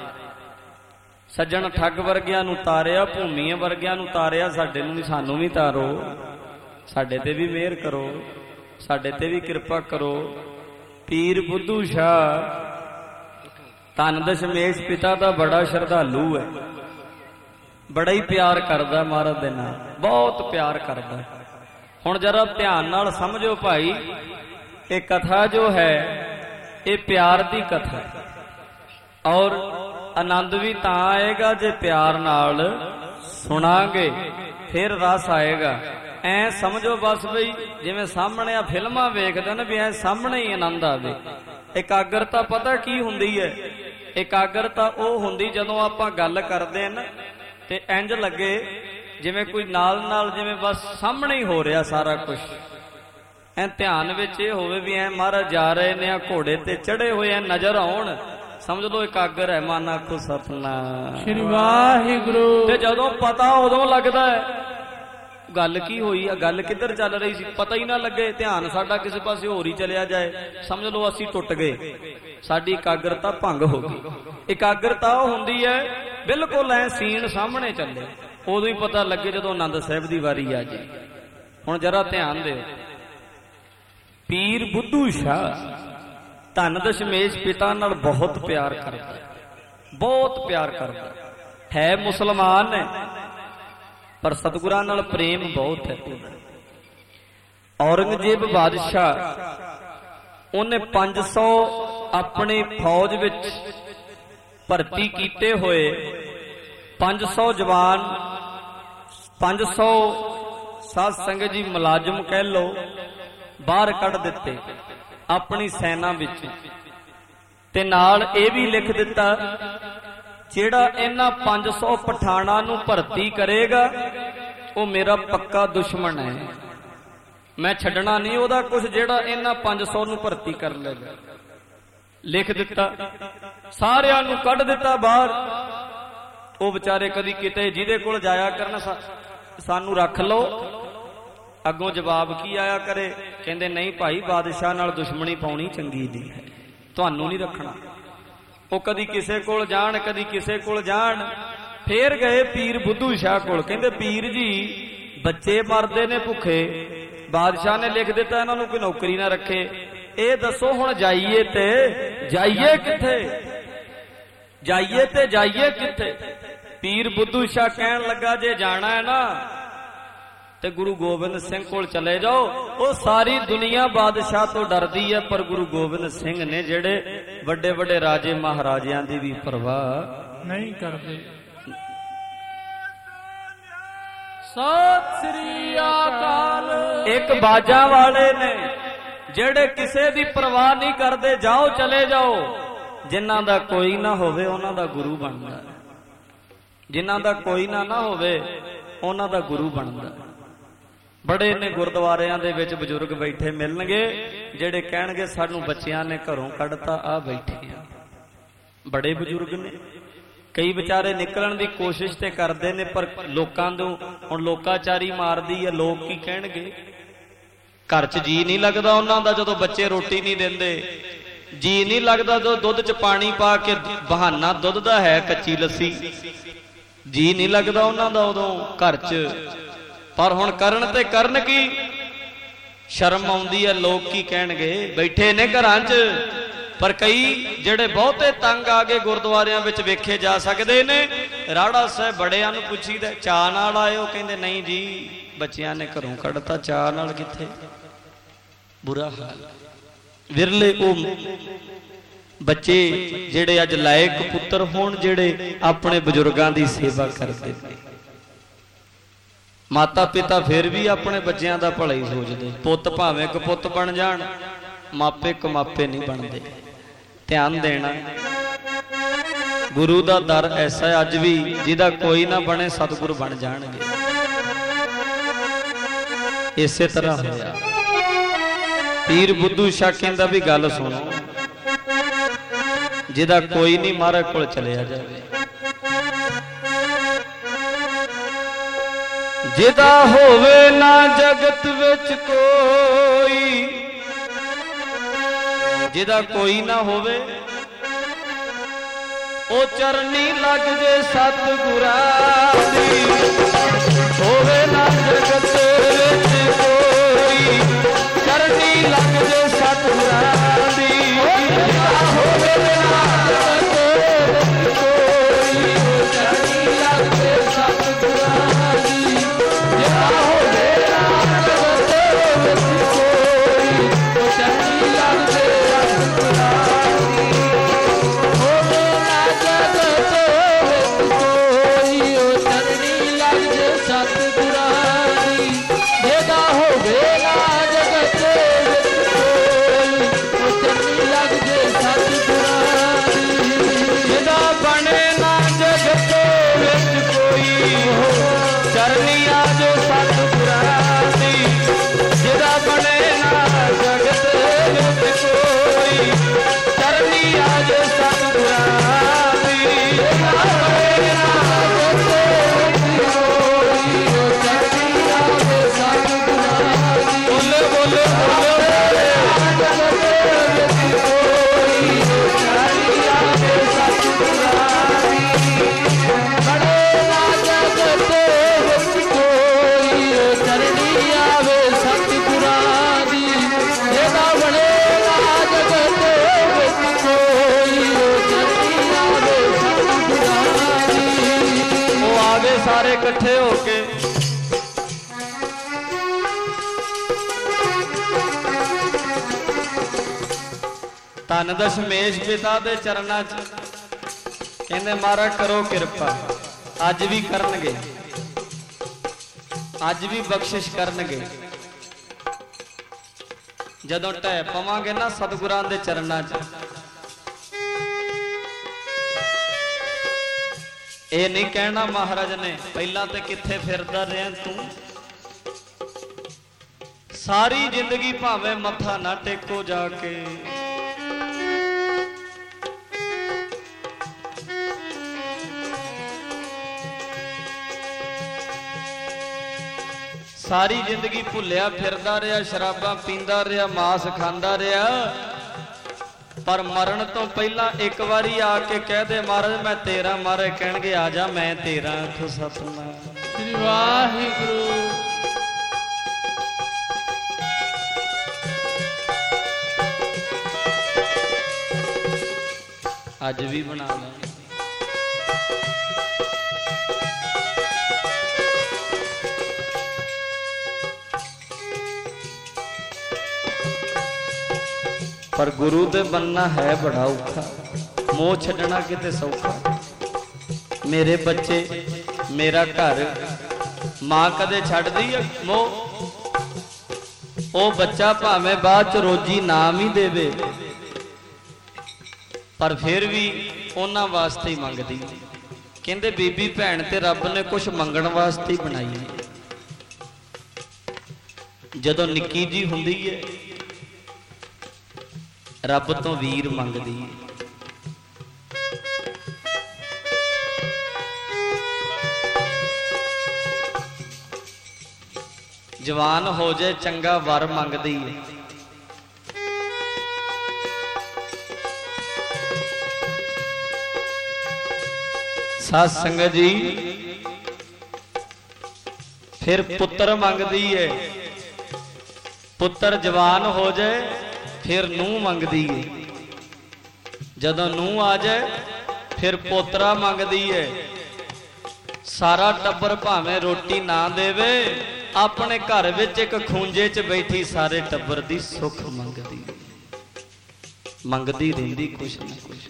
ਸੱਜਣ ਠੱਗ ਵਰਗਿਆਂ ਨੂੰ ਤਾਰਿਆ, ਭੂਮੀਆਂ ਵਰਗਿਆਂ ਨੂੰ ਤਾਰਿਆ, ਸਾਡੇ ਨੂੰ ਵੀ, ਸਾਨੂੰ ਵੀ ਤਾਰੋ, ਸਾਡੇ ਤੇ ਵੀ ਮਿਹਰ ਕਰੋ, ਸਾਡੇ ਤੇ ਵੀ ਕਿਰਪਾ ਕਰੋ। ਪੀਰ ਬੁੱਧੂ ਸ਼ਾਹ ਧੰਨ ਦਸ਼ਮੇਸ਼ ਪਿਤਾ ਦਾ ਬੜਾ ਸ਼ਰਧਾਲੂ ਹੈ, ਬੜਾ ਹੀ ਪਿਆਰ ਕਰਦਾ ਮਹਾਰਾਜ ਦੇ ਨਾਲ, ਬਹੁਤ ਪਿਆਰ ਕਰਦਾ। ਹੁਣ ਜਰਾ ਧਿਆਨ ਨਾਲ ਸਮਝੋ ਭਾਈ, ਇਹ ਕਥਾ ਜੋ ਹੈ ਇਹ ਪਿਆਰ ਦੀ ਕਥਾ ਹੈ, ਔਰ ਆਨੰਦ ਵੀ ਤਾਂ ਆਏਗਾ ਜੇ ਪਿਆਰ ਨਾਲ ਸੁਣਾਂਗੇ, ਫਿਰ ਰਸ ਆਏਗਾ। ਐ ਸਮਝੋ ਬਸ ਬਈ, ਜਿਵੇਂ ਸਾਹਮਣੇ ਆ ਫਿਲਮਾਂ ਵੇਖਦੇ ਨੇ ਵੀ ਐ ਸਾਹਮਣੇ ਹੀ ਆਨੰਦ ਆਵੇ। ਇਕਾਗਰਤਾ ਪਤਾ ਕੀ ਹੁੰਦੀ ਹੈ? ਇਕਾਗਰਤਾ ਉਹ ਹੁੰਦੀ ਜਦੋਂ ਆਪਾਂ ਗੱਲ ਕਰਦੇ ਨਾ ਤੇ ਇੰਜ ਲੱਗੇ ਜਿਵੇਂ ਕੋਈ ਨਾਲ ਨਾਲ, ਜਿਵੇਂ ਬਸ ਸਾਹਮਣੇ ਹੀ ਹੋ ਰਿਹਾ ਸਾਰਾ ਕੁਝ। ਐ ਧਿਆਨ ਵਿੱਚ ਇਹ ਹੋਵੇ ਵੀ ਐ ਮਹਾਰਾਜ ਜਾ ਰਹੇ ਨੇ, ਆ ਘੋੜੇ ਤੇ ਚੜੇ ਹੋਏ ਐ, ਨਜ਼ਰ ਆਉਣ, ਸਮਝ ਲਓ ਇਕਾਗਰ ਹੈ ਮਨ। ਆਖੋ ਸਤਿਨਾਮ ਸ਼੍ਰੀ ਵਾਹਿਗੁਰੂ। ਤੇ ਜਦੋਂ ਪਤਾ ਉਦੋਂ ਲੱਗਦਾ ਹੈ ਗੱਲ ਕੀ ਹੋਈ ਆ, ਗੱਲ ਕਿੱਧਰ ਚੱਲ ਰਹੀ ਸੀ, ਪਤਾ ਹੀ ਨਾ ਲੱਗੇ, ਧਿਆਨ ਸਾਡਾ ਕਿਸੇ ਪਾਸੇ ਹੋਰ ਹੀ ਚਲਿਆ ਜਾਏ, ਸਮਝ ਲਓ ਅਸੀਂ ਟੁੱਟ ਗਏ, ਸਾਡੀ ਇਕਾਗਰਤਾ ਭੰਗ ਹੋ ਗਈ। ਇਕਾਗਰਤਾ ਉਹ ਹੁੰਦੀ ਹੈ ਬਿਲਕੁਲ ਐ ਸੀਨ ਸਾਹਮਣੇ ਚੱਲੇ, ਉਦੋਂ ਹੀ ਪਤਾ ਲੱਗੇ ਜਦੋਂ ਆਨੰਦ ਸਾਹਿਬ ਦੀ ਵਾਰੀ ਆ ਜਾਏ। ਹੁਣ ਜਰਾ ਧਿਆਨ ਦਿਓ, ਪੀਰ ਬੁੱਧੂ ਸ਼ਾਹ ਧੰਨ ਦਸ਼ਮੇਸ਼ ਪਿਤਾ ਨਾਲ ਬਹੁਤ ਪਿਆਰ ਕਰਦਾ, ਬਹੁਤ ਪਿਆਰ ਕਰਦਾ ਹੈ। ਮੁਸਲਮਾਨ ਨੇ ਪਰ ਸਤਿਗੁਰਾਂ ਨਾਲ ਪ੍ਰੇਮ ਬਹੁਤ ਹੈ। ਔਰੰਗਜ਼ੇਬ ਬਾਦਸ਼ਾਹ, ਉਹਨੇ 500 ਆਪਣੀ ਫੌਜ ਵਿੱਚ ਭਰਤੀ ਕੀਤੇ ਹੋਏ 500 ਜਵਾਨ, 500 ਸਾਧ ਸੰਗਤ ਜੀ ਮੁਲਾਜ਼ਮ ਕਹਿ ਲੋ, ਬਾਹਰ ਕੱਢ ਦਿੱਤੇ ਆਪਣੀ ਸੈਨਾ ਵਿੱਚ। ਤੇ ਨਾਲ ਇਹ ਵੀ ਲਿਖ ਦਿੱਤਾ, ਜਿਹੜਾ ਇਹਨਾਂ 500 ਪਠਾਣਾਂ ਨੂੰ ਭਰਤੀ ਕਰੇਗਾ ਉਹ ਮੇਰਾ ਪੱਕਾ ਦੁਸ਼ਮਣ ਹੈ, ਮੈਂ ਛੱਡਣਾ ਨਹੀਂ ਉਹਦਾ ਕੁਝ ਜਿਹੜਾ ਇਹਨਾਂ 500 ਨੂੰ ਭਰਤੀ ਕਰ ਲੇਗਾ। ਲਿਖ ਦਿੱਤਾ, ਸਾਰਿਆਂ ਨੂੰ ਕੱਢ ਦਿੱਤਾ ਬਾਹਰ। ਉਹ ਵਿਚਾਰੇ ਕਦੀ ਕਿਤੇ ਜਿਹਦੇ ਕੋਲ ਜਾਇਆ ਕਰਨ, ਸਾਨੂੰ ਰੱਖ ਲਓ। ਅੱਗੋਂ ਜਵਾਬ ਕੀ ਆਇਆ ਕਰੇ? ਕਹਿੰਦੇ ਨਹੀਂ ਭਾਈ, ਬਾਦਸ਼ਾਹ ਨਾਲ ਦੁਸ਼ਮਣੀ ਪਾਉਣੀ ਚੰਗੀ ਨਹੀਂ ਹੈ, ਤੁਹਾਨੂੰ ਨਹੀਂ ਰੱਖਣਾ। ਉਹ ਕਦੀ ਕਿਸੇ ਕੋਲ ਜਾਣ, ਕਦੀ ਕਿਸੇ ਕੋਲ ਜਾਣ। ਫੇਰ ਗਏ ਪੀਰ ਬੁੱਧੂ ਸ਼ਾਹ ਕੋਲ। ਕਹਿੰਦੇ ਪੀਰ ਜੀ ਬੱਚੇ ਮਰਦੇ ਨੇ ਭੁੱਖੇ, ਬਾਦਸ਼ਾਹ ਨੇ ਲਿਖ ਦਿੱਤਾ ਇਹਨਾਂ ਨੂੰ ਕੋਈ ਨੌਕਰੀ ਨਾ ਰੱਖੇ, ਇਹ ਦੱਸੋ ਹੁਣ ਜਾਈਏ ਤੇ ਜਾਈਏ ਕਿੱਥੇ, ਜਾਈਏ ਤੇ ਜਾਈਏ ਕਿੱਥੇ। ਪੀਰ ਬੁੱਧੂ ਸ਼ਾਹ ਕਹਿਣ ਲੱਗਾ ਜੇ ਜਾਣਾ ਹੈ ਨਾ ਤੇ ਗੁਰੂ ਗੋਬਿੰਦ ਸਿੰਘ ਕੋਲ ਚਲੇ ਜਾਓ। ਉਹ ਸਾਰੀ ਦੁਨੀਆ ਬਾਦਸ਼ਾਹ ਤੋਂ ਡਰਦੀ ਹੈ, ਪਰ ਗੁਰੂ ਗੋਬਿੰਦ ਸਿੰਘ ਨੇ ਜਿਹੜੇ ਵੱਡੇ ਵੱਡੇ ਰਾਜੇ ਮਹਾਰਾਜਿਆਂ ਦੀ ਵੀ ਪਰਵਾਹ ਨਹੀਂ ਕਰਦੇ। ਸਤਿ ਸ੍ਰੀ ਅਕਾਲ। ਇੱਕ ਬਾਜਾਂ ਵਾਲੇ ਨੇ ਜਿਹੜੇ ਕਿਸੇ ਦੀ ਪਰਵਾਹ ਨਹੀਂ ਕਰਦੇ, ਜਾਓ ਚਲੇ ਜਾਓ। ਜਿਨ੍ਹਾਂ ਦਾ ਕੋਈ ਨਾ ਹੋਵੇ ਉਹਨਾਂ ਦਾ ਗੁਰੂ ਬਣਦਾ, ਜਿਨ੍ਹਾਂ ਦਾ ਕੋਈ ਨਾ ਹੋਵੇ ਉਹਨਾਂ ਦਾ ਗੁਰੂ ਬਣਦਾ। ਬੜੇ ਨੇ ਗੁਰਦੁਆਰਿਆਂ ਦੇ ਵਿੱਚ ਬਜ਼ੁਰਗ ਬੈਠੇ ਮਿਲਣਗੇ ਜਿਹੜੇ ਕਹਿਣਗੇ ਸਾਨੂੰ ਬੱਚਿਆਂ ਨੇ ਘਰੋਂ ਕੱਢਤਾ, ਆ ਬੈਠੇ ਆ। ਬੜੇ ਬਜ਼ੁਰਗ ਨੇ, ਕਈ ਵਿਚਾਰੇ ਨਿਕਲਣ ਦੀ ਕੋਸ਼ਿਸ਼ ਤੇ ਕਰਦੇ ਨੇ, ਪਰ ਲੋਕਾਂ ਨੂੰ ਹੁਣ ਲੋਕਾਚਾਰੀ ਮਾਰਦੀ ਹੈ। ਲੋਕ ਕੀ ਕਹਿਣਗੇ? ਘਰ 'ਚ ਜੀ ਨਹੀਂ ਲੱਗਦਾ ਉਹਨਾਂ ਦਾ ਜਦੋਂ ਬੱਚੇ ਰੋਟੀ ਨਹੀਂ ਦਿੰਦੇ, ਜੀ ਨਹੀਂ ਲੱਗਦਾ ਜਦੋਂ ਦੁੱਧ 'ਚ ਪਾਣੀ ਪਾ ਕੇ ਬਹਾਨਾ ਦੁੱਧ ਦਾ ਹੈ ਕੱਚੀ ਲੱਸੀ, ਜੀ ਨਹੀਂ ਲੱਗਦਾ ਉਹਨਾਂ ਦਾ ਉਦੋਂ ਘਰ 'ਚ। ਪਰ ਹੁਣ ਕਰਨ ਤੇ ਕਰਨ ਕੀ, ਸ਼ਰਮ ਆਉਂਦੀ ਹੈ। ਲੋਕ ਕੀ ਕਹਿਣਗੇ? ਬੈਠੇ ਨੇ ਘਰਾਂ 'ਚ, ਪਰ ਕਈ ਜਿਹੜੇ ਬਹੁਤੇ ਤੰਗ ਆ ਗਏ ਗੁਰਦੁਆਰਿਆਂ ਵਿੱਚ ਵੇਖੇ ਜਾ ਸਕਦੇ ਨੇ। ਰਾੜਾ ਸਾਹਿਬ ਬੜਿਆਂ ਨੂੰ ਪੁੱਛੀਦਾ ਚਾਹ ਨਾਲ ਆਇਓ, ਕਹਿੰਦੇ ਨਹੀਂ ਜੀ ਬੱਚਿਆਂ ਨੇ ਘਰੋਂ ਕੱਢਤਾ, ਚਾਹ ਨਾਲ ਕਿੱਥੇ। ਬੁਰਾ ਹਾਲ। ਵਿਰਲੇ ਉਹ ਬੱਚੇ ਜਿਹੜੇ ਅੱਜ ਲਾਇਕ ਪੁੱਤਰ ਹੋਣ, ਜਿਹੜੇ ਆਪਣੇ ਬਜ਼ੁਰਗਾਂ ਦੀ ਸੇਵਾ ਕਰਦੇ ਨੇ। ਮਾਤਾ ਪਿਤਾ ਫਿਰ ਵੀ ਆਪਣੇ ਬੱਚਿਆਂ ਦਾ ਭਲਾ ਹੀ ਸੋਚਦੇ। ਪੁੱਤ ਭਾਵੇਂ ਕਪੁੱਤ ਬਣ ਜਾਣ, ਮਾਪੇ ਕਮਾਪੇ ਨਹੀਂ ਬਣਦੇ। ਧਿਆਨ ਦੇਣਾ, ਗੁਰੂ ਦਾ ਦਰ ਐਸਾ ਹੈ ਅੱਜ ਵੀ, ਜਿਹਦਾ ਕੋਈ ਨਾ ਬਣੇ ਸਤਿਗੁਰੂ ਬਣ ਜਾਣਗੇ। ਇਸੇ ਤਰ੍ਹਾਂ ਹੋਇਆ। ਪੀਰ ਬੁੱਧੂ ਸ਼ਾਹ ਕਹਿੰਦਾ ਵੀ ਗੱਲ ਸੁਣੋ, ਜਿਹਦਾ ਕੋਈ ਨਹੀਂ ਮਹਾਰਾਜ ਕੋਲ ਚਲਿਆ ਜਾਵੇ। ਜਿਹਦਾ ਹੋਵੇ ਨਾ ਜਗਤ ਵਿੱਚ ਕੋਈ, ਜਿਹਦਾ ਕੋਈ ਨਾ ਹੋਵੇ ਉਹ ਚਰਨੀ ਲੱਗ ਜੇ ਸਤਿਗੁਰਾਂ ਦੀ। ਹੋਵੇ ਨਾ ਜਗਤ ਵਿੱਚ ਕੋਈ, ਚਰਨੀ ਲੱਗ ਜੇ ਸਤਿਗੁਰਾਂ ਦੀ। ਜਿਹਦਾ ਹੋਵੇ ਨਾ ਜਗਤ ਵਿੱਚ ਕੋਈ, ਚਰਨੀ ਲੱਗ ਜੇ ਸਤਿਗੁਰਾਂ ਦੀ। ਜਿਹਦਾ ਹੋਵੇ ਨਾ ਜਗਤ ਵਿੱਚ ਕੋਈ, ਚਰਨੀ ਲੱਗ ਜੇ ਸਤਿਗੁਰਾਂ ਦੀ। ਹੋਵੇ ਨਾ ਜਗਤ ਵਿੱਚ ਕੋਈ, ਚਰਨੀ ਲੱਗ ਜੇ ਸਤਿਗੁਰਾਂ ਦੀ। ਜਿਹਦਾ ਹੋਵੇ ਨਾ ਜਗਤ ਵਿੱਚ ਕੋਈ, ਚਰਨੀ ਲੱਗ ਜੇ ਸਤਿਗੁਰਾਂ ਦੀ। ਜਿਹਦਾ ਬਣੇ ਨਾ ਜਗਤ ਵਿੱਚ ਕੋਈ, ਚਰਨੀ ਆ ਜੋ ਸਤਿਗੁਰਾਂ ਦੀ। ਜਿਹਦਾ ਬਣੇ ਨਾ ਜਗਤ ਵਿੱਚ ਕੋਈ, ਚਰਨੀ ਆ ਜੋ ਸਤਿਗੁਰਾਂ ਦੀ। ਜਿਹਦਾ ਬਣੇ ਨਾ ਜਗਤ ਵਿੱਚ ਕੋਈ, ਚਰਨੀ ਆ ਜੋ ਸਤਿਗੁਰਾਂ ਦੀ। ਬੋਲੇ ਬੋਲੇ ਬੋਲੇ, ਜਗਤ ਵਿੱਚ ਕੋਈ, ਚਰਨੀ ਆ ਜੋ ਸਤਿਗੁਰਾਂ ਦੀ। ਬਣੇ ਨਾ ਜਗਤ ਵਿੱਚ ਕੋਈ, ਚਰਨੀ ਆਵੇ ਸਤਿਗੁਰਾਂ ਦੀ। ਜਿਹਦਾ ਬਣੇ ਨਾ ਜਗਤ ਵਿੱਚ ਕੋਈ, ਚਰਨੀ ਆਵੇ ਸਤਿਗੁਰਾਂ ਦੀ। ਉਹ ਆ ਗਏ ਸਾਰੇ ਇਕੱਠੇ ਹੋ ਕੇ। ਧੰਨ ਦਸ਼ਮੇਸ਼ ਪਿਤਾ ਦੇ ਚਰਨਾਂ 'ਚ ਕਹਿੰਦੇ ਮਹਾਰਾਜ ਕਰੋ ਕਿਰਪਾ। ਅੱਜ ਵੀ ਕਰਨਗੇ, ਅੱਜ ਵੀ ਬਖਸ਼ਿਸ਼ ਕਰਨਗੇ। ਜਦੋਂ ਢਹਿ ਪਵਾਂਗੇ ਨਾ ਸਤਿਗੁਰਾਂ ਦੇ ਚਰਨਾਂ 'ਚ, ਇਹ ਨਹੀਂ ਕਹਿਣਾ ਮਹਾਰਾਜ ਨੇ ਪਹਿਲਾਂ ਤੇ ਕਿੱਥੇ ਫਿਰਦਾ ਰਿਹਾ ਤੂੰ। ਸਾਰੀ ਜ਼ਿੰਦਗੀ ਭਾਵੇਂ ਮੱਥਾ ਨਾ ਟੇਕੋ ਜਾ ਕੇ, ਸਾਰੀ ਜ਼ਿੰਦਗੀ ਭੁੱਲਿਆ ਫਿਰਦਾ ਰਿਹਾ, ਸ਼ਰਾਬਾਂ ਪੀਂਦਾ ਰਿਹਾ, ਮਾਸ ਖਾਂਦਾ ਰਿਹਾ। पर मरण तो पहला एक बारी आके कह दे महाराज मैं तेरा, महाराज कहणगे आ जा मैं तेरा। आखो सतनाम श्री वाहिगुरु। अज भी बना लेंगे। पर गुरु दे बनना है बड़ा औखा, मोह छड्डना किते सौखा। मेरे बच्चे मेरा घर, मां कदे छड्डदी है मोह? ओ बच्चा भावें बाद च रोजी नाम ही देवे पर फिर भी उन्हां वास्ते ही मंगदी। कहंदे बीबी भैन ते रब ने कुछ मंगण वास्ते ही बनाई है। जदों निक्की जी हुंदी है रब तो वीर मंगदी है। जवान हो जाए चंगा वर मंगदी है। साध संगत जी फिर पुत्र मंगदी है। पुत्र जवान हो जाए फिर नूह मंगदी है। जदों नूह आ जाए फिर पोतरा मंगदी है। सारा टब्बर भावें रोटी ना देवे, अपने घर विच एक खूंजे च बैठी सारे टब्बर दी सुख मंगदी, मंगदी रहिंदी कुछ ना कुछ।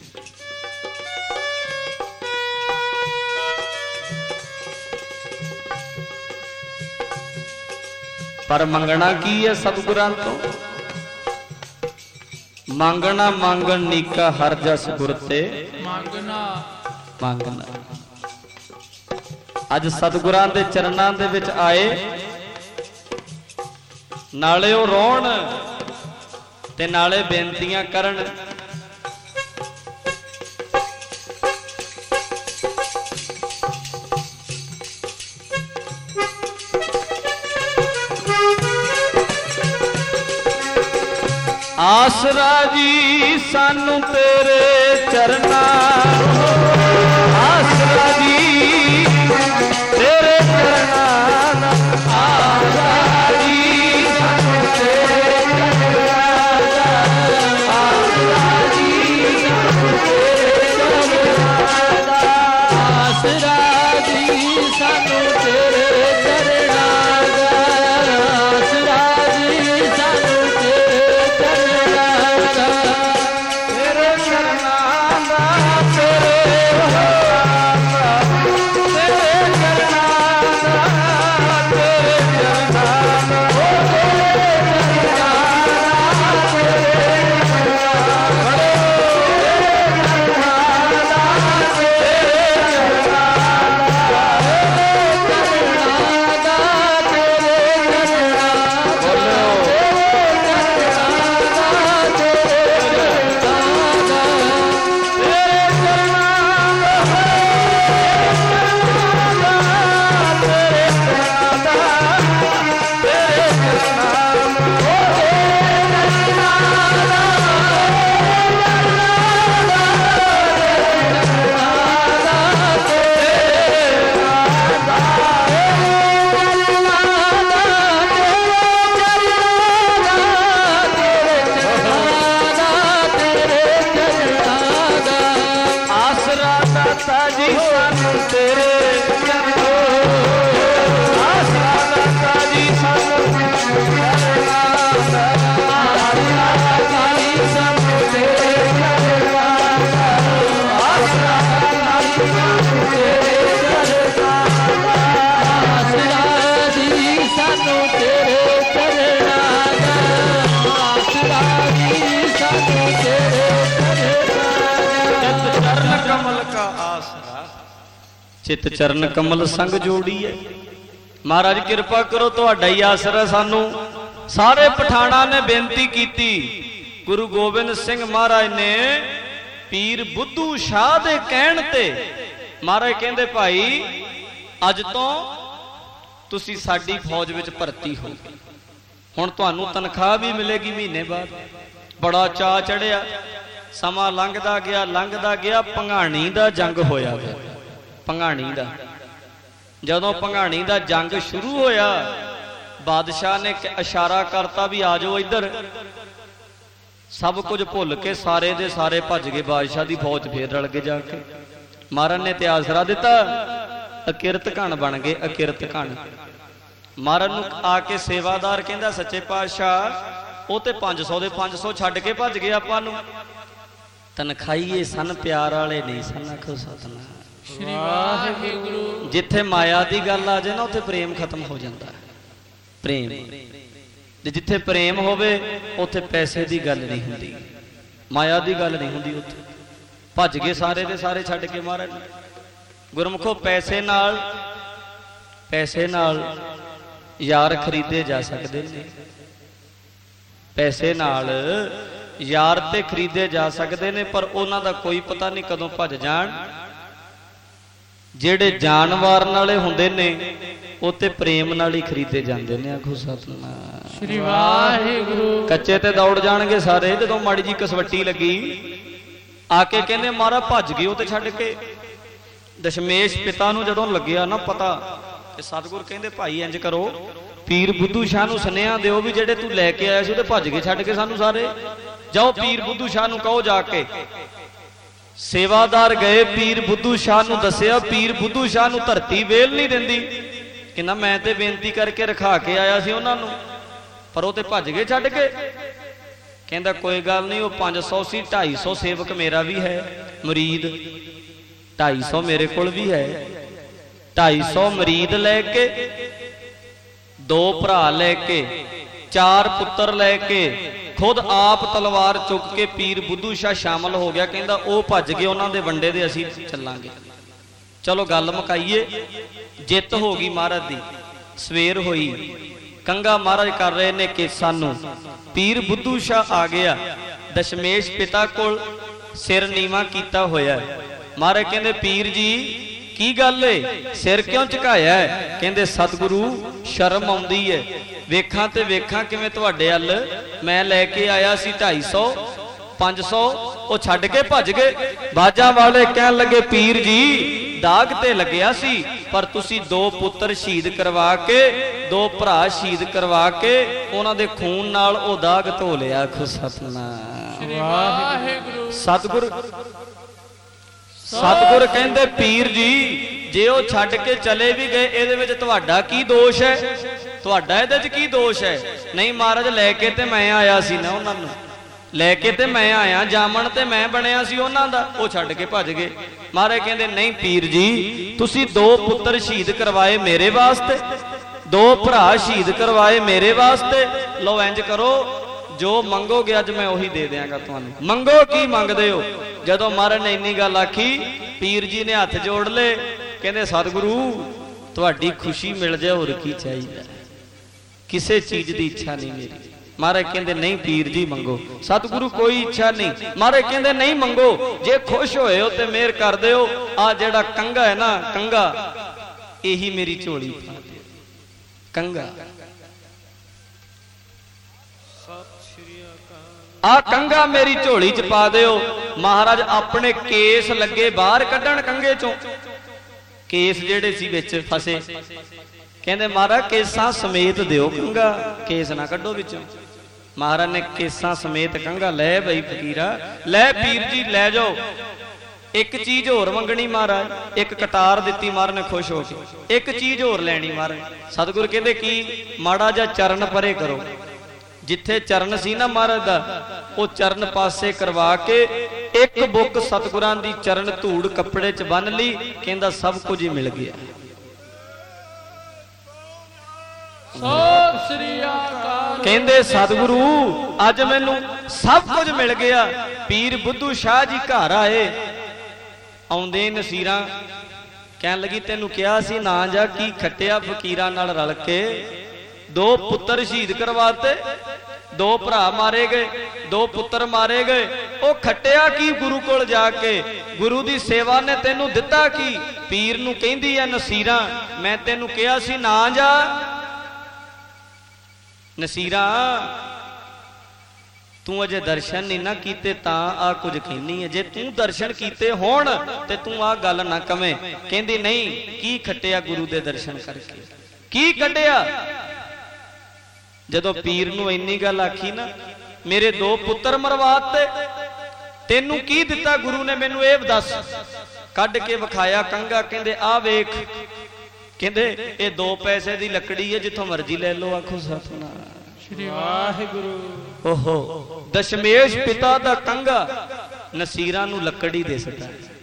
पर मंगना की है सतगुरां तो? मंगना मंगन नीका हर जस गुर ते मंगना मंगना। अज सतगुरां दे चरनां दे विच आए, नाले ओ रोण ते नाले बेनतियां करन। आसरा जी सानू तेरे चरना, आसरा जी तेरे चरना, आसरा जी सानू तेरे चरना, आसरा जी सानू तेरे चरना, आसरा जी सानू तेरे चरना, आसरा जी सानू चित चरण कमल संग जोड़ी है। महाराज कृपा करो तुहाडा ही आसरा सानू। सारे पठाणा ने बेनती की, गुरु गोबिंद सिंह महाराज ने पीर बुद्धू शाह दे कहण ते महाराज कहंदे भाई अज तो तुसी साडी फौज विच भर्ती हो, हुण तुहानू तनख्वाह भी मिलेगी महीने बाद। बड़ा चा चढ़िया, ਸਮਾਂ ਲੰਘਦਾ ਗਿਆ। ਭੰਗਾਣੀ ਦਾ ਜੰਗ ਹੋਇਆ ਗਿਆ। ਭੰਗਾਣੀ ਦਾ ਜਦੋਂ ਭੰਗਾਣੀ ਦਾ ਜੰਗ ਸ਼ੁਰੂ ਹੋਇਆ, ਬਾਦਸ਼ਾਹ ਨੇ ਇਸ਼ਾਰਾ ਕਰਤਾ ਵੀ ਆ ਜਾਓ ਇੱਧਰ। ਸਭ ਕੁਝ ਭੁੱਲ ਕੇ ਸਾਰੇ ਦੇ ਸਾਰੇ ਭੱਜ ਗਏ। ਬਾਦਸ਼ਾਹ ਦੀ ਫੌਜ ਫੇਰ ਰਲ ਕੇ ਜਾ ਕੇ ਮਾਰਨ ਨੇ ਤੇ ਆਸਰਾ ਦਿੱਤਾ। ਅਕਿਰਤ ਘਣ ਬਣ ਗਏ, ਅਕਿਰਤ ਘਣ। ਮਾਰਨ ਨੂੰ ਆ ਕੇ ਸੇਵਾਦਾਰ ਕਹਿੰਦਾ ਸੱਚੇ ਪਾਤਸ਼ਾਹ ਉਹ ਤੇ 500 ਦੇ 500 ਛੱਡ ਕੇ ਭੱਜ ਗਏ। ਆਪਾਂ ਨੂੰ ਤਨਖਾਈਏ ਸਨ, ਪਿਆਰ ਵਾਲੇ ਨਹੀਂ ਸਨ। ਆਖੋ ਸਤਿਨਾਮ ਸ੍ਰੀ ਵਾਹਿਗੁਰੂ। ਜਿੱਥੇ ਮਾਇਆ ਦੀ ਗੱਲ ਆ ਜਾਏ ਨਾ ਉੱਥੇ ਪ੍ਰੇਮ ਖਤਮ ਹੋ ਜਾਂਦਾ। ਪ੍ਰੇਮ ਤੇ ਜਿੱਥੇ ਪ੍ਰੇਮ ਹੋਵੇ ਉੱਥੇ ਪੈਸੇ ਦੀ ਗੱਲ ਨਹੀਂ ਹੁੰਦੀ, ਮਾਇਆ ਦੀ ਗੱਲ ਨਹੀਂ ਹੁੰਦੀ। ਉੱਥੇ ਭੱਜ ਗਏ ਸਾਰੇ ਦੇ ਸਾਰੇ ਛੱਡ ਕੇ ਮਹਾਰਾਜ। ਗੁਰਮੁਖੋ ਪੈਸੇ ਨਾਲ ਯਾਰ ਖਰੀਦੇ ਜਾ ਸਕਦੇ ਨੇ। ਪੈਸੇ ਨਾਲ ਯਾਰ ਤੇ ਖਰੀਦੇ ਜਾ ਸਕਦੇ ਨੇ, ਪਰ ਉਹਨਾਂ ਦਾ ਕੋਈ ਪਤਾ ਨਹੀਂ ਕਦੋਂ ਭੱਜ ਜਾਣ। ਜਿਹੜੇ ਜਾਨਵਰ ਨਾਲੇ ਹੁੰਦੇ ਨੇ ਉਹ ਤੇ ਪ੍ਰੇਮ ਨਾਲ ਹੀ ਖਰੀਦੇ ਜਾਂਦੇ ਨੇ। ਆਖੋ ਸਤਿਨਾਮ ਸ੍ਰੀ ਵਾਹਿਗੁਰੂ। ਕੱਚੇ ਤੇ ਦੌੜ ਜਾਣਗੇ ਸਾਰੇ। ਜਦੋਂ ਮਾੜੀ ਜੀ ਕਸਵੱਟੀ ਲੱਗੀ ਆ ਕੇ ਕਹਿੰਦੇ ਮਹਾਰਾਜ ਭੱਜ ਗਏ ਉਹ ਤੇ ਛੱਡ ਕੇ। ਦਸ਼ਮੇਸ਼ ਪਿਤਾ ਨੂੰ ਜਦੋਂ ਲੱਗਿਆ ਨਾ ਪਤਾ, ਤੇ ਸਤਿਗੁਰ ਕਹਿੰਦੇ ਭਾਈ ਇੰਜ ਕਰੋ, ਪੀਰ ਬੁੱਧੂ ਸ਼ਾਹ ਨੂੰ ਸੁਨੇਹਾ ਦਿਓ ਵੀ ਜਿਹੜੇ ਤੂੰ ਲੈ ਕੇ ਆਇਆ ਸੀ ਉਹਦੇ ਭੱਜ ਗਏ ਛੱਡ ਕੇ ਸਾਨੂੰ ਸਾਰੇ। ਜਾਓ ਪੀਰ ਬੁੱਧੂ ਸ਼ਾਹ ਨੂੰ ਕਹੋ ਜਾ ਕੇ। ਸੇਵਾਦਾਰ ਗਏ, ਪੀਰ ਬੁੱਧੂ ਸ਼ਾਹ ਨੂੰ ਦੱਸਿਆ। ਪੀਰ ਬੁੱਧੂ ਸ਼ਾਹ ਨੂੰ ਧਰਤੀ ਵੇਲ ਨਹੀਂ ਦਿੰਦੀ। ਕਹਿੰਦਾ ਮੈਂ ਤੇ ਬੇਨਤੀ ਕਰਕੇ ਰਖਾ ਕੇ ਆਇਆ ਸੀ ਉਹਨਾਂ ਨੂੰ, ਪਰ ਉਹ ਤੇ ਭੱਜ ਗਏ ਛੱਡ ਕੇ। ਕਹਿੰਦਾ ਕੋਈ ਗੱਲ ਨਹੀਂ, ਉਹ 500 ਸੀ, 250 ਸੇਵਕ ਮੇਰਾ ਵੀ ਹੈ, ਮੁਰੀਦ 250 ਮੇਰੇ ਕੋਲ ਵੀ ਹੈ। 250 ਮੁਰੀਦ ਲੈ ਕੇ, 2 ਭਰਾ ਲੈ ਕੇ, 4 ਪੁੱਤਰ ਲੈ ਕੇ, ਖੁਦ ਆਪ ਤਲਵਾਰ ਚੁੱਕ ਕੇ ਪੀਰ ਬੁੱਧੂ ਸ਼ਾਹ ਸ਼ਾਮਲ ਹੋ ਗਿਆ। ਕਹਿੰਦਾ ਉਹ ਭੱਜ ਗਏ, ਉਹਨਾਂ ਦੇ ਵੰਡੇ ਦੇ ਅਸੀਂ ਚੱਲਾਂਗੇ। ਚਲੋ ਗੱਲ ਮੁਕਾਈਏ। ਜਿੱਤ ਹੋ ਗਈ ਮਹਾਰਾਜ ਦੀ। ਸਵੇਰ ਹੋਈ, ਕੰਗਾ ਮਹਾਰਾਜ ਕਰ ਰਹੇ ਨੇ ਕੇਸਾਂ ਨੂੰ। ਪੀਰ ਬੁੱਧੂ ਸ਼ਾਹ ਆ ਗਿਆ ਦਸ਼ਮੇਸ਼ ਪਿਤਾ ਕੋਲ, ਸਿਰ ਨੀਵਾਂ ਕੀਤਾ ਹੋਇਆ। ਮਹਾਰਾਜ ਕਹਿੰਦੇ ਪੀਰ ਜੀ ਕੀ ਗੱਲ ਏ, ਸਿਰ ਕਿਉਂ ਝੁਕਾਇਆ ਹੈ? ਕਹਿੰਦੇ ਸਤਿਗੁਰੂ ਸ਼ਰਮ ਆਉਂਦੀ ਹੈ, ਵੇਖਾਂ ਤੇ ਵੇਖਾਂ ਕਿਵੇਂ ਤੁਹਾਡੇ ਵੱਲ ਮੈਂ ਲੈ ਕੇ ਆਇਆ ਸੀ 250 500 ਉਹ ਛੱਡ ਕੇ ਭੱਜ ਗਏ। ਬਾਜਾਂ ਵਾਲੇ ਕਹਿਣ ਲੱਗੇ ਪੀਰ ਜੀ ਦਾਗ ਤੇ ਲੱਗਿਆ ਸੀ, ਪਰ ਤੁਸੀਂ 2 ਪੁੱਤਰ ਸ਼ਹੀਦ ਕਰਵਾ ਕੇ, 2 ਭਰਾ ਸ਼ਹੀਦ ਕਰਵਾ ਕੇ ਉਹਨਾਂ ਦੇ ਖੂਨ ਨਾਲ ਉਹ ਦਾਗ ਧੋ ਲਿਆ। ਆਖੋ ਸਤਿਨਾਮ ਵਾਹਿਗੁਰੂ। ਸਤਿਗੁਰ ਕਹਿੰਦੇ ਪੀਰ ਜੀ ਜੇ ਉਹ ਛੱਡ ਕੇ ਚਲੇ ਵੀ ਗਏ ਇਹਦੇ ਵਿੱਚ ਤੁਹਾਡਾ ਕੀ ਦੋਸ਼ ਹੈ? ਤੁਹਾਡਾ ਇਹਦੇ 'ਚ ਕੀ ਦੋਸ਼ ਹੈ? ਨਹੀਂ ਮਹਾਰਾਜ ਲੈ ਕੇ ਤੇ ਮੈਂ ਆਇਆ ਸੀ ਨਾ, ਉਹਨਾਂ ਨੂੰ ਲੈ ਕੇ ਤੇ ਮੈਂ ਆਇਆ, ਜਾਮਣ ਤੇ ਮੈਂ ਬਣਿਆ ਸੀ ਉਹਨਾਂ ਦਾ, ਉਹ ਛੱਡ ਕੇ ਭੱਜ ਗਏ। ਮਹਾਰਾਜ ਕਹਿੰਦੇ ਨਹੀਂ ਪੀਰ ਜੀ ਤੁਸੀਂ 2 ਪੁੱਤਰ ਸ਼ਹੀਦ ਕਰਵਾਏ ਮੇਰੇ ਵਾਸਤੇ, 2 ਭਰਾ ਸ਼ਹੀਦ ਕਰਵਾਏ ਮੇਰੇ ਵਾਸਤੇ। ਲਓ ਇੰਜ ਕਰੋ, ਜੋ ਮੰਗੋਗੇ ਅੱਜ ਮੈਂ ਉਹੀ ਦੇ ਦਿਆਂਗਾ ਤੁਹਾਨੂੰ। ਮੰਗੋ ਕੀ ਮੰਗਦੇ ਹੋ? ਜਦੋਂ ਮਹਾਰਾਜ ਨੇ ਇੰਨੀ ਗੱਲ ਆਖੀ, ਪੀਰ ਜੀ ਨੇ ਹੱਥ ਜੋੜ ਲਏ। ਕਹਿੰਦੇ ਸਤਿਗੁਰੂ ਤੁਹਾਡੀ ਖੁਸ਼ੀ ਮਿਲ ਜਾਏ, ਹੋਰ ਕੀ ਚਾਹੀਦਾ? ਕਿਸੇ ਚੀਜ਼ ਦੀ ਇੱਛਾ ਨਹੀਂ ਮੇਰੀ। ਮਹਾਰਾਜ ਕਹਿੰਦੇ ਨਹੀਂ ਪੀਰ ਜੀ ਮੰਗੋ। ਸਤਿਗੁਰੂ ਕੋਈ ਇੱਛਾ ਨਹੀਂ। ਮਹਾਰਾਜ ਕਹਿੰਦੇ ਨਹੀਂ ਮੰਗੋ, ਜੇ ਖੁਸ਼ ਹੋਏ ਹੋ ਤੇ ਮਿਹਰ ਕਰ ਦਿਓ। ਆ ਜਿਹੜਾ ਕੰਗਾ ਹੈ ਨਾ, ਕੰਗਾ ਇਹੀ ਮੇਰੀ ਝੋਲੀ ਪਾ ਦਿਓ। ਕੰਗਾ ਆ ਕੰਗਾ ਮੇਰੀ ਝੋਲੀ ਚ ਪਾ ਦਿਓ। ਮਹਾਰਾਜ ਆਪਣੇ ਕੇਸ ਲੱਗੇ ਬਾਹਰ ਕੱਢਣ ਕੰਗੇ ਚੋਂ, ਕੇਸ ਜਿਹੜੇ ਸੀ ਵਿੱਚ ਫਸੇ। ਕਹਿੰਦੇ ਮਹਾਰਾਜ ਕੇਸਾਂ ਸਮੇਤ ਦਿਓ ਕੰਗਾ, ਕੇਸ ਨਾ ਕੱਢੋ ਵਿੱਚੋਂ। ਮਹਾਰਾਜ ਨੇ ਕੇਸਾਂ ਸਮੇਤ ਕੰਗਾ ਲੈ ਬਈ ਫਕੀਰਾ, ਲੈ ਪੀਰ ਜੀ ਲੈ ਜਾਓ। ਇੱਕ ਚੀਜ਼ ਹੋਰ ਮੰਗਣੀ ਮਹਾਰਾਜ, ਇੱਕ ਕਟਾਰ ਦਿੱਤੀ ਮਹਾਰਾਜ ਨੇ ਖੁਸ਼ ਹੋ ਕੇ। ਇੱਕ ਚੀਜ਼ ਹੋਰ ਲੈਣੀ ਮਹਾਰਾਜ। ਸਤਿਗੁਰ ਕਹਿੰਦੇ ਕੀ? ਮਾੜਾ ਜਿਹਾ ਚਰਨ ਪਰੇ ਕਰੋ। ਜਿੱਥੇ ਚਰਨ ਸੀ ਨਾ ਮਹਾਰਾਜ ਦਾ, ਉਹ ਚਰਨ ਪਾਸੇ ਕਰਵਾ ਕੇ ਇੱਕ ਬੁੱਕ ਸਤਿਗੁਰਾਂ ਦੀ ਚਰਨ ਧੂੜ ਕੱਪੜੇ 'ਚ ਬੰਨ ਲਈ। ਕਹਿੰਦਾ ਸਭ ਕੁਝ ਹੀ ਮਿਲ ਗਿਆ। ਸਤਿ ਸ੍ਰੀ ਅਕਾਲ। ਕਹਿੰਦੇ ਸਤਿਗੁਰੂ ਅੱਜ ਮੈਨੂੰ ਸਭ ਕੁਝ ਮਿਲ ਗਿਆ। ਪੀਰ ਬੁੱਧੂ ਸ਼ਾਹ ਜੀ ਘਰ ਆਏ, ਆਉਂਦੇ ਨਸੀਰਾਂ ਕਹਿਣ ਲੱਗੀ ਤੈਨੂੰ ਕਿਹਾ ਸੀ ਨਾ ਜਾ, ਕੀ ਖੱਟਿਆ ਫਕੀਰਾਂ ਨਾਲ ਰਲ ਕੇ? 2 ਪੁੱਤਰ ਸ਼ਹੀਦ ਕਰਵਾਤੇ, 2 ਭਰਾ ਮਾਰੇ ਗਏ, 2 ਪੁੱਤਰ ਮਾਰੇ ਗਏ। ਉਹ ਖੱਟਿਆ ਕੀ ਗੁਰੂ ਕੋਲ ਜਾ ਕੇ? ਗੁਰੂ ਦੀ ਸੇਵਾ ਨੇ ਤੈਨੂੰ ਦਿੱਤਾ ਕੀ? ਪੀਰ ਨੂੰ ਕਹਿੰਦੀ ਐ ਨਸੀਰਾਂ ਮੈਂ ਤੈਨੂੰ ਕਿਹਾ ਸੀ ਨਾ ਜਾ। ਨਸੀਰਾਂ तू अजे दर्शन नहीं ना कीते तां आ कुछ कहनी है। जे तू दर्शन कीते होण ते तू आ गल ना कवें। कहंदी नहीं, की खटिया गुरु दे दर्शन करके, की कढिया। जदों पीर नूं इन्नी गल आखी ना, मेरे 2 पुत्र मरवाते, तेनू की दिता गुरु ने, मैनू ये दस। कढ के विखाया कंघा, कहंदे आ वेख, कहंदे ये 2 पैसे दी लकड़ी है, जिथों मर्जी ले लो। आखो सतनाम श्री वाहिगुरु। ओहो, दशमेश पिता दा कंघा नसीरां नूं लकड़ी दे सकदा है।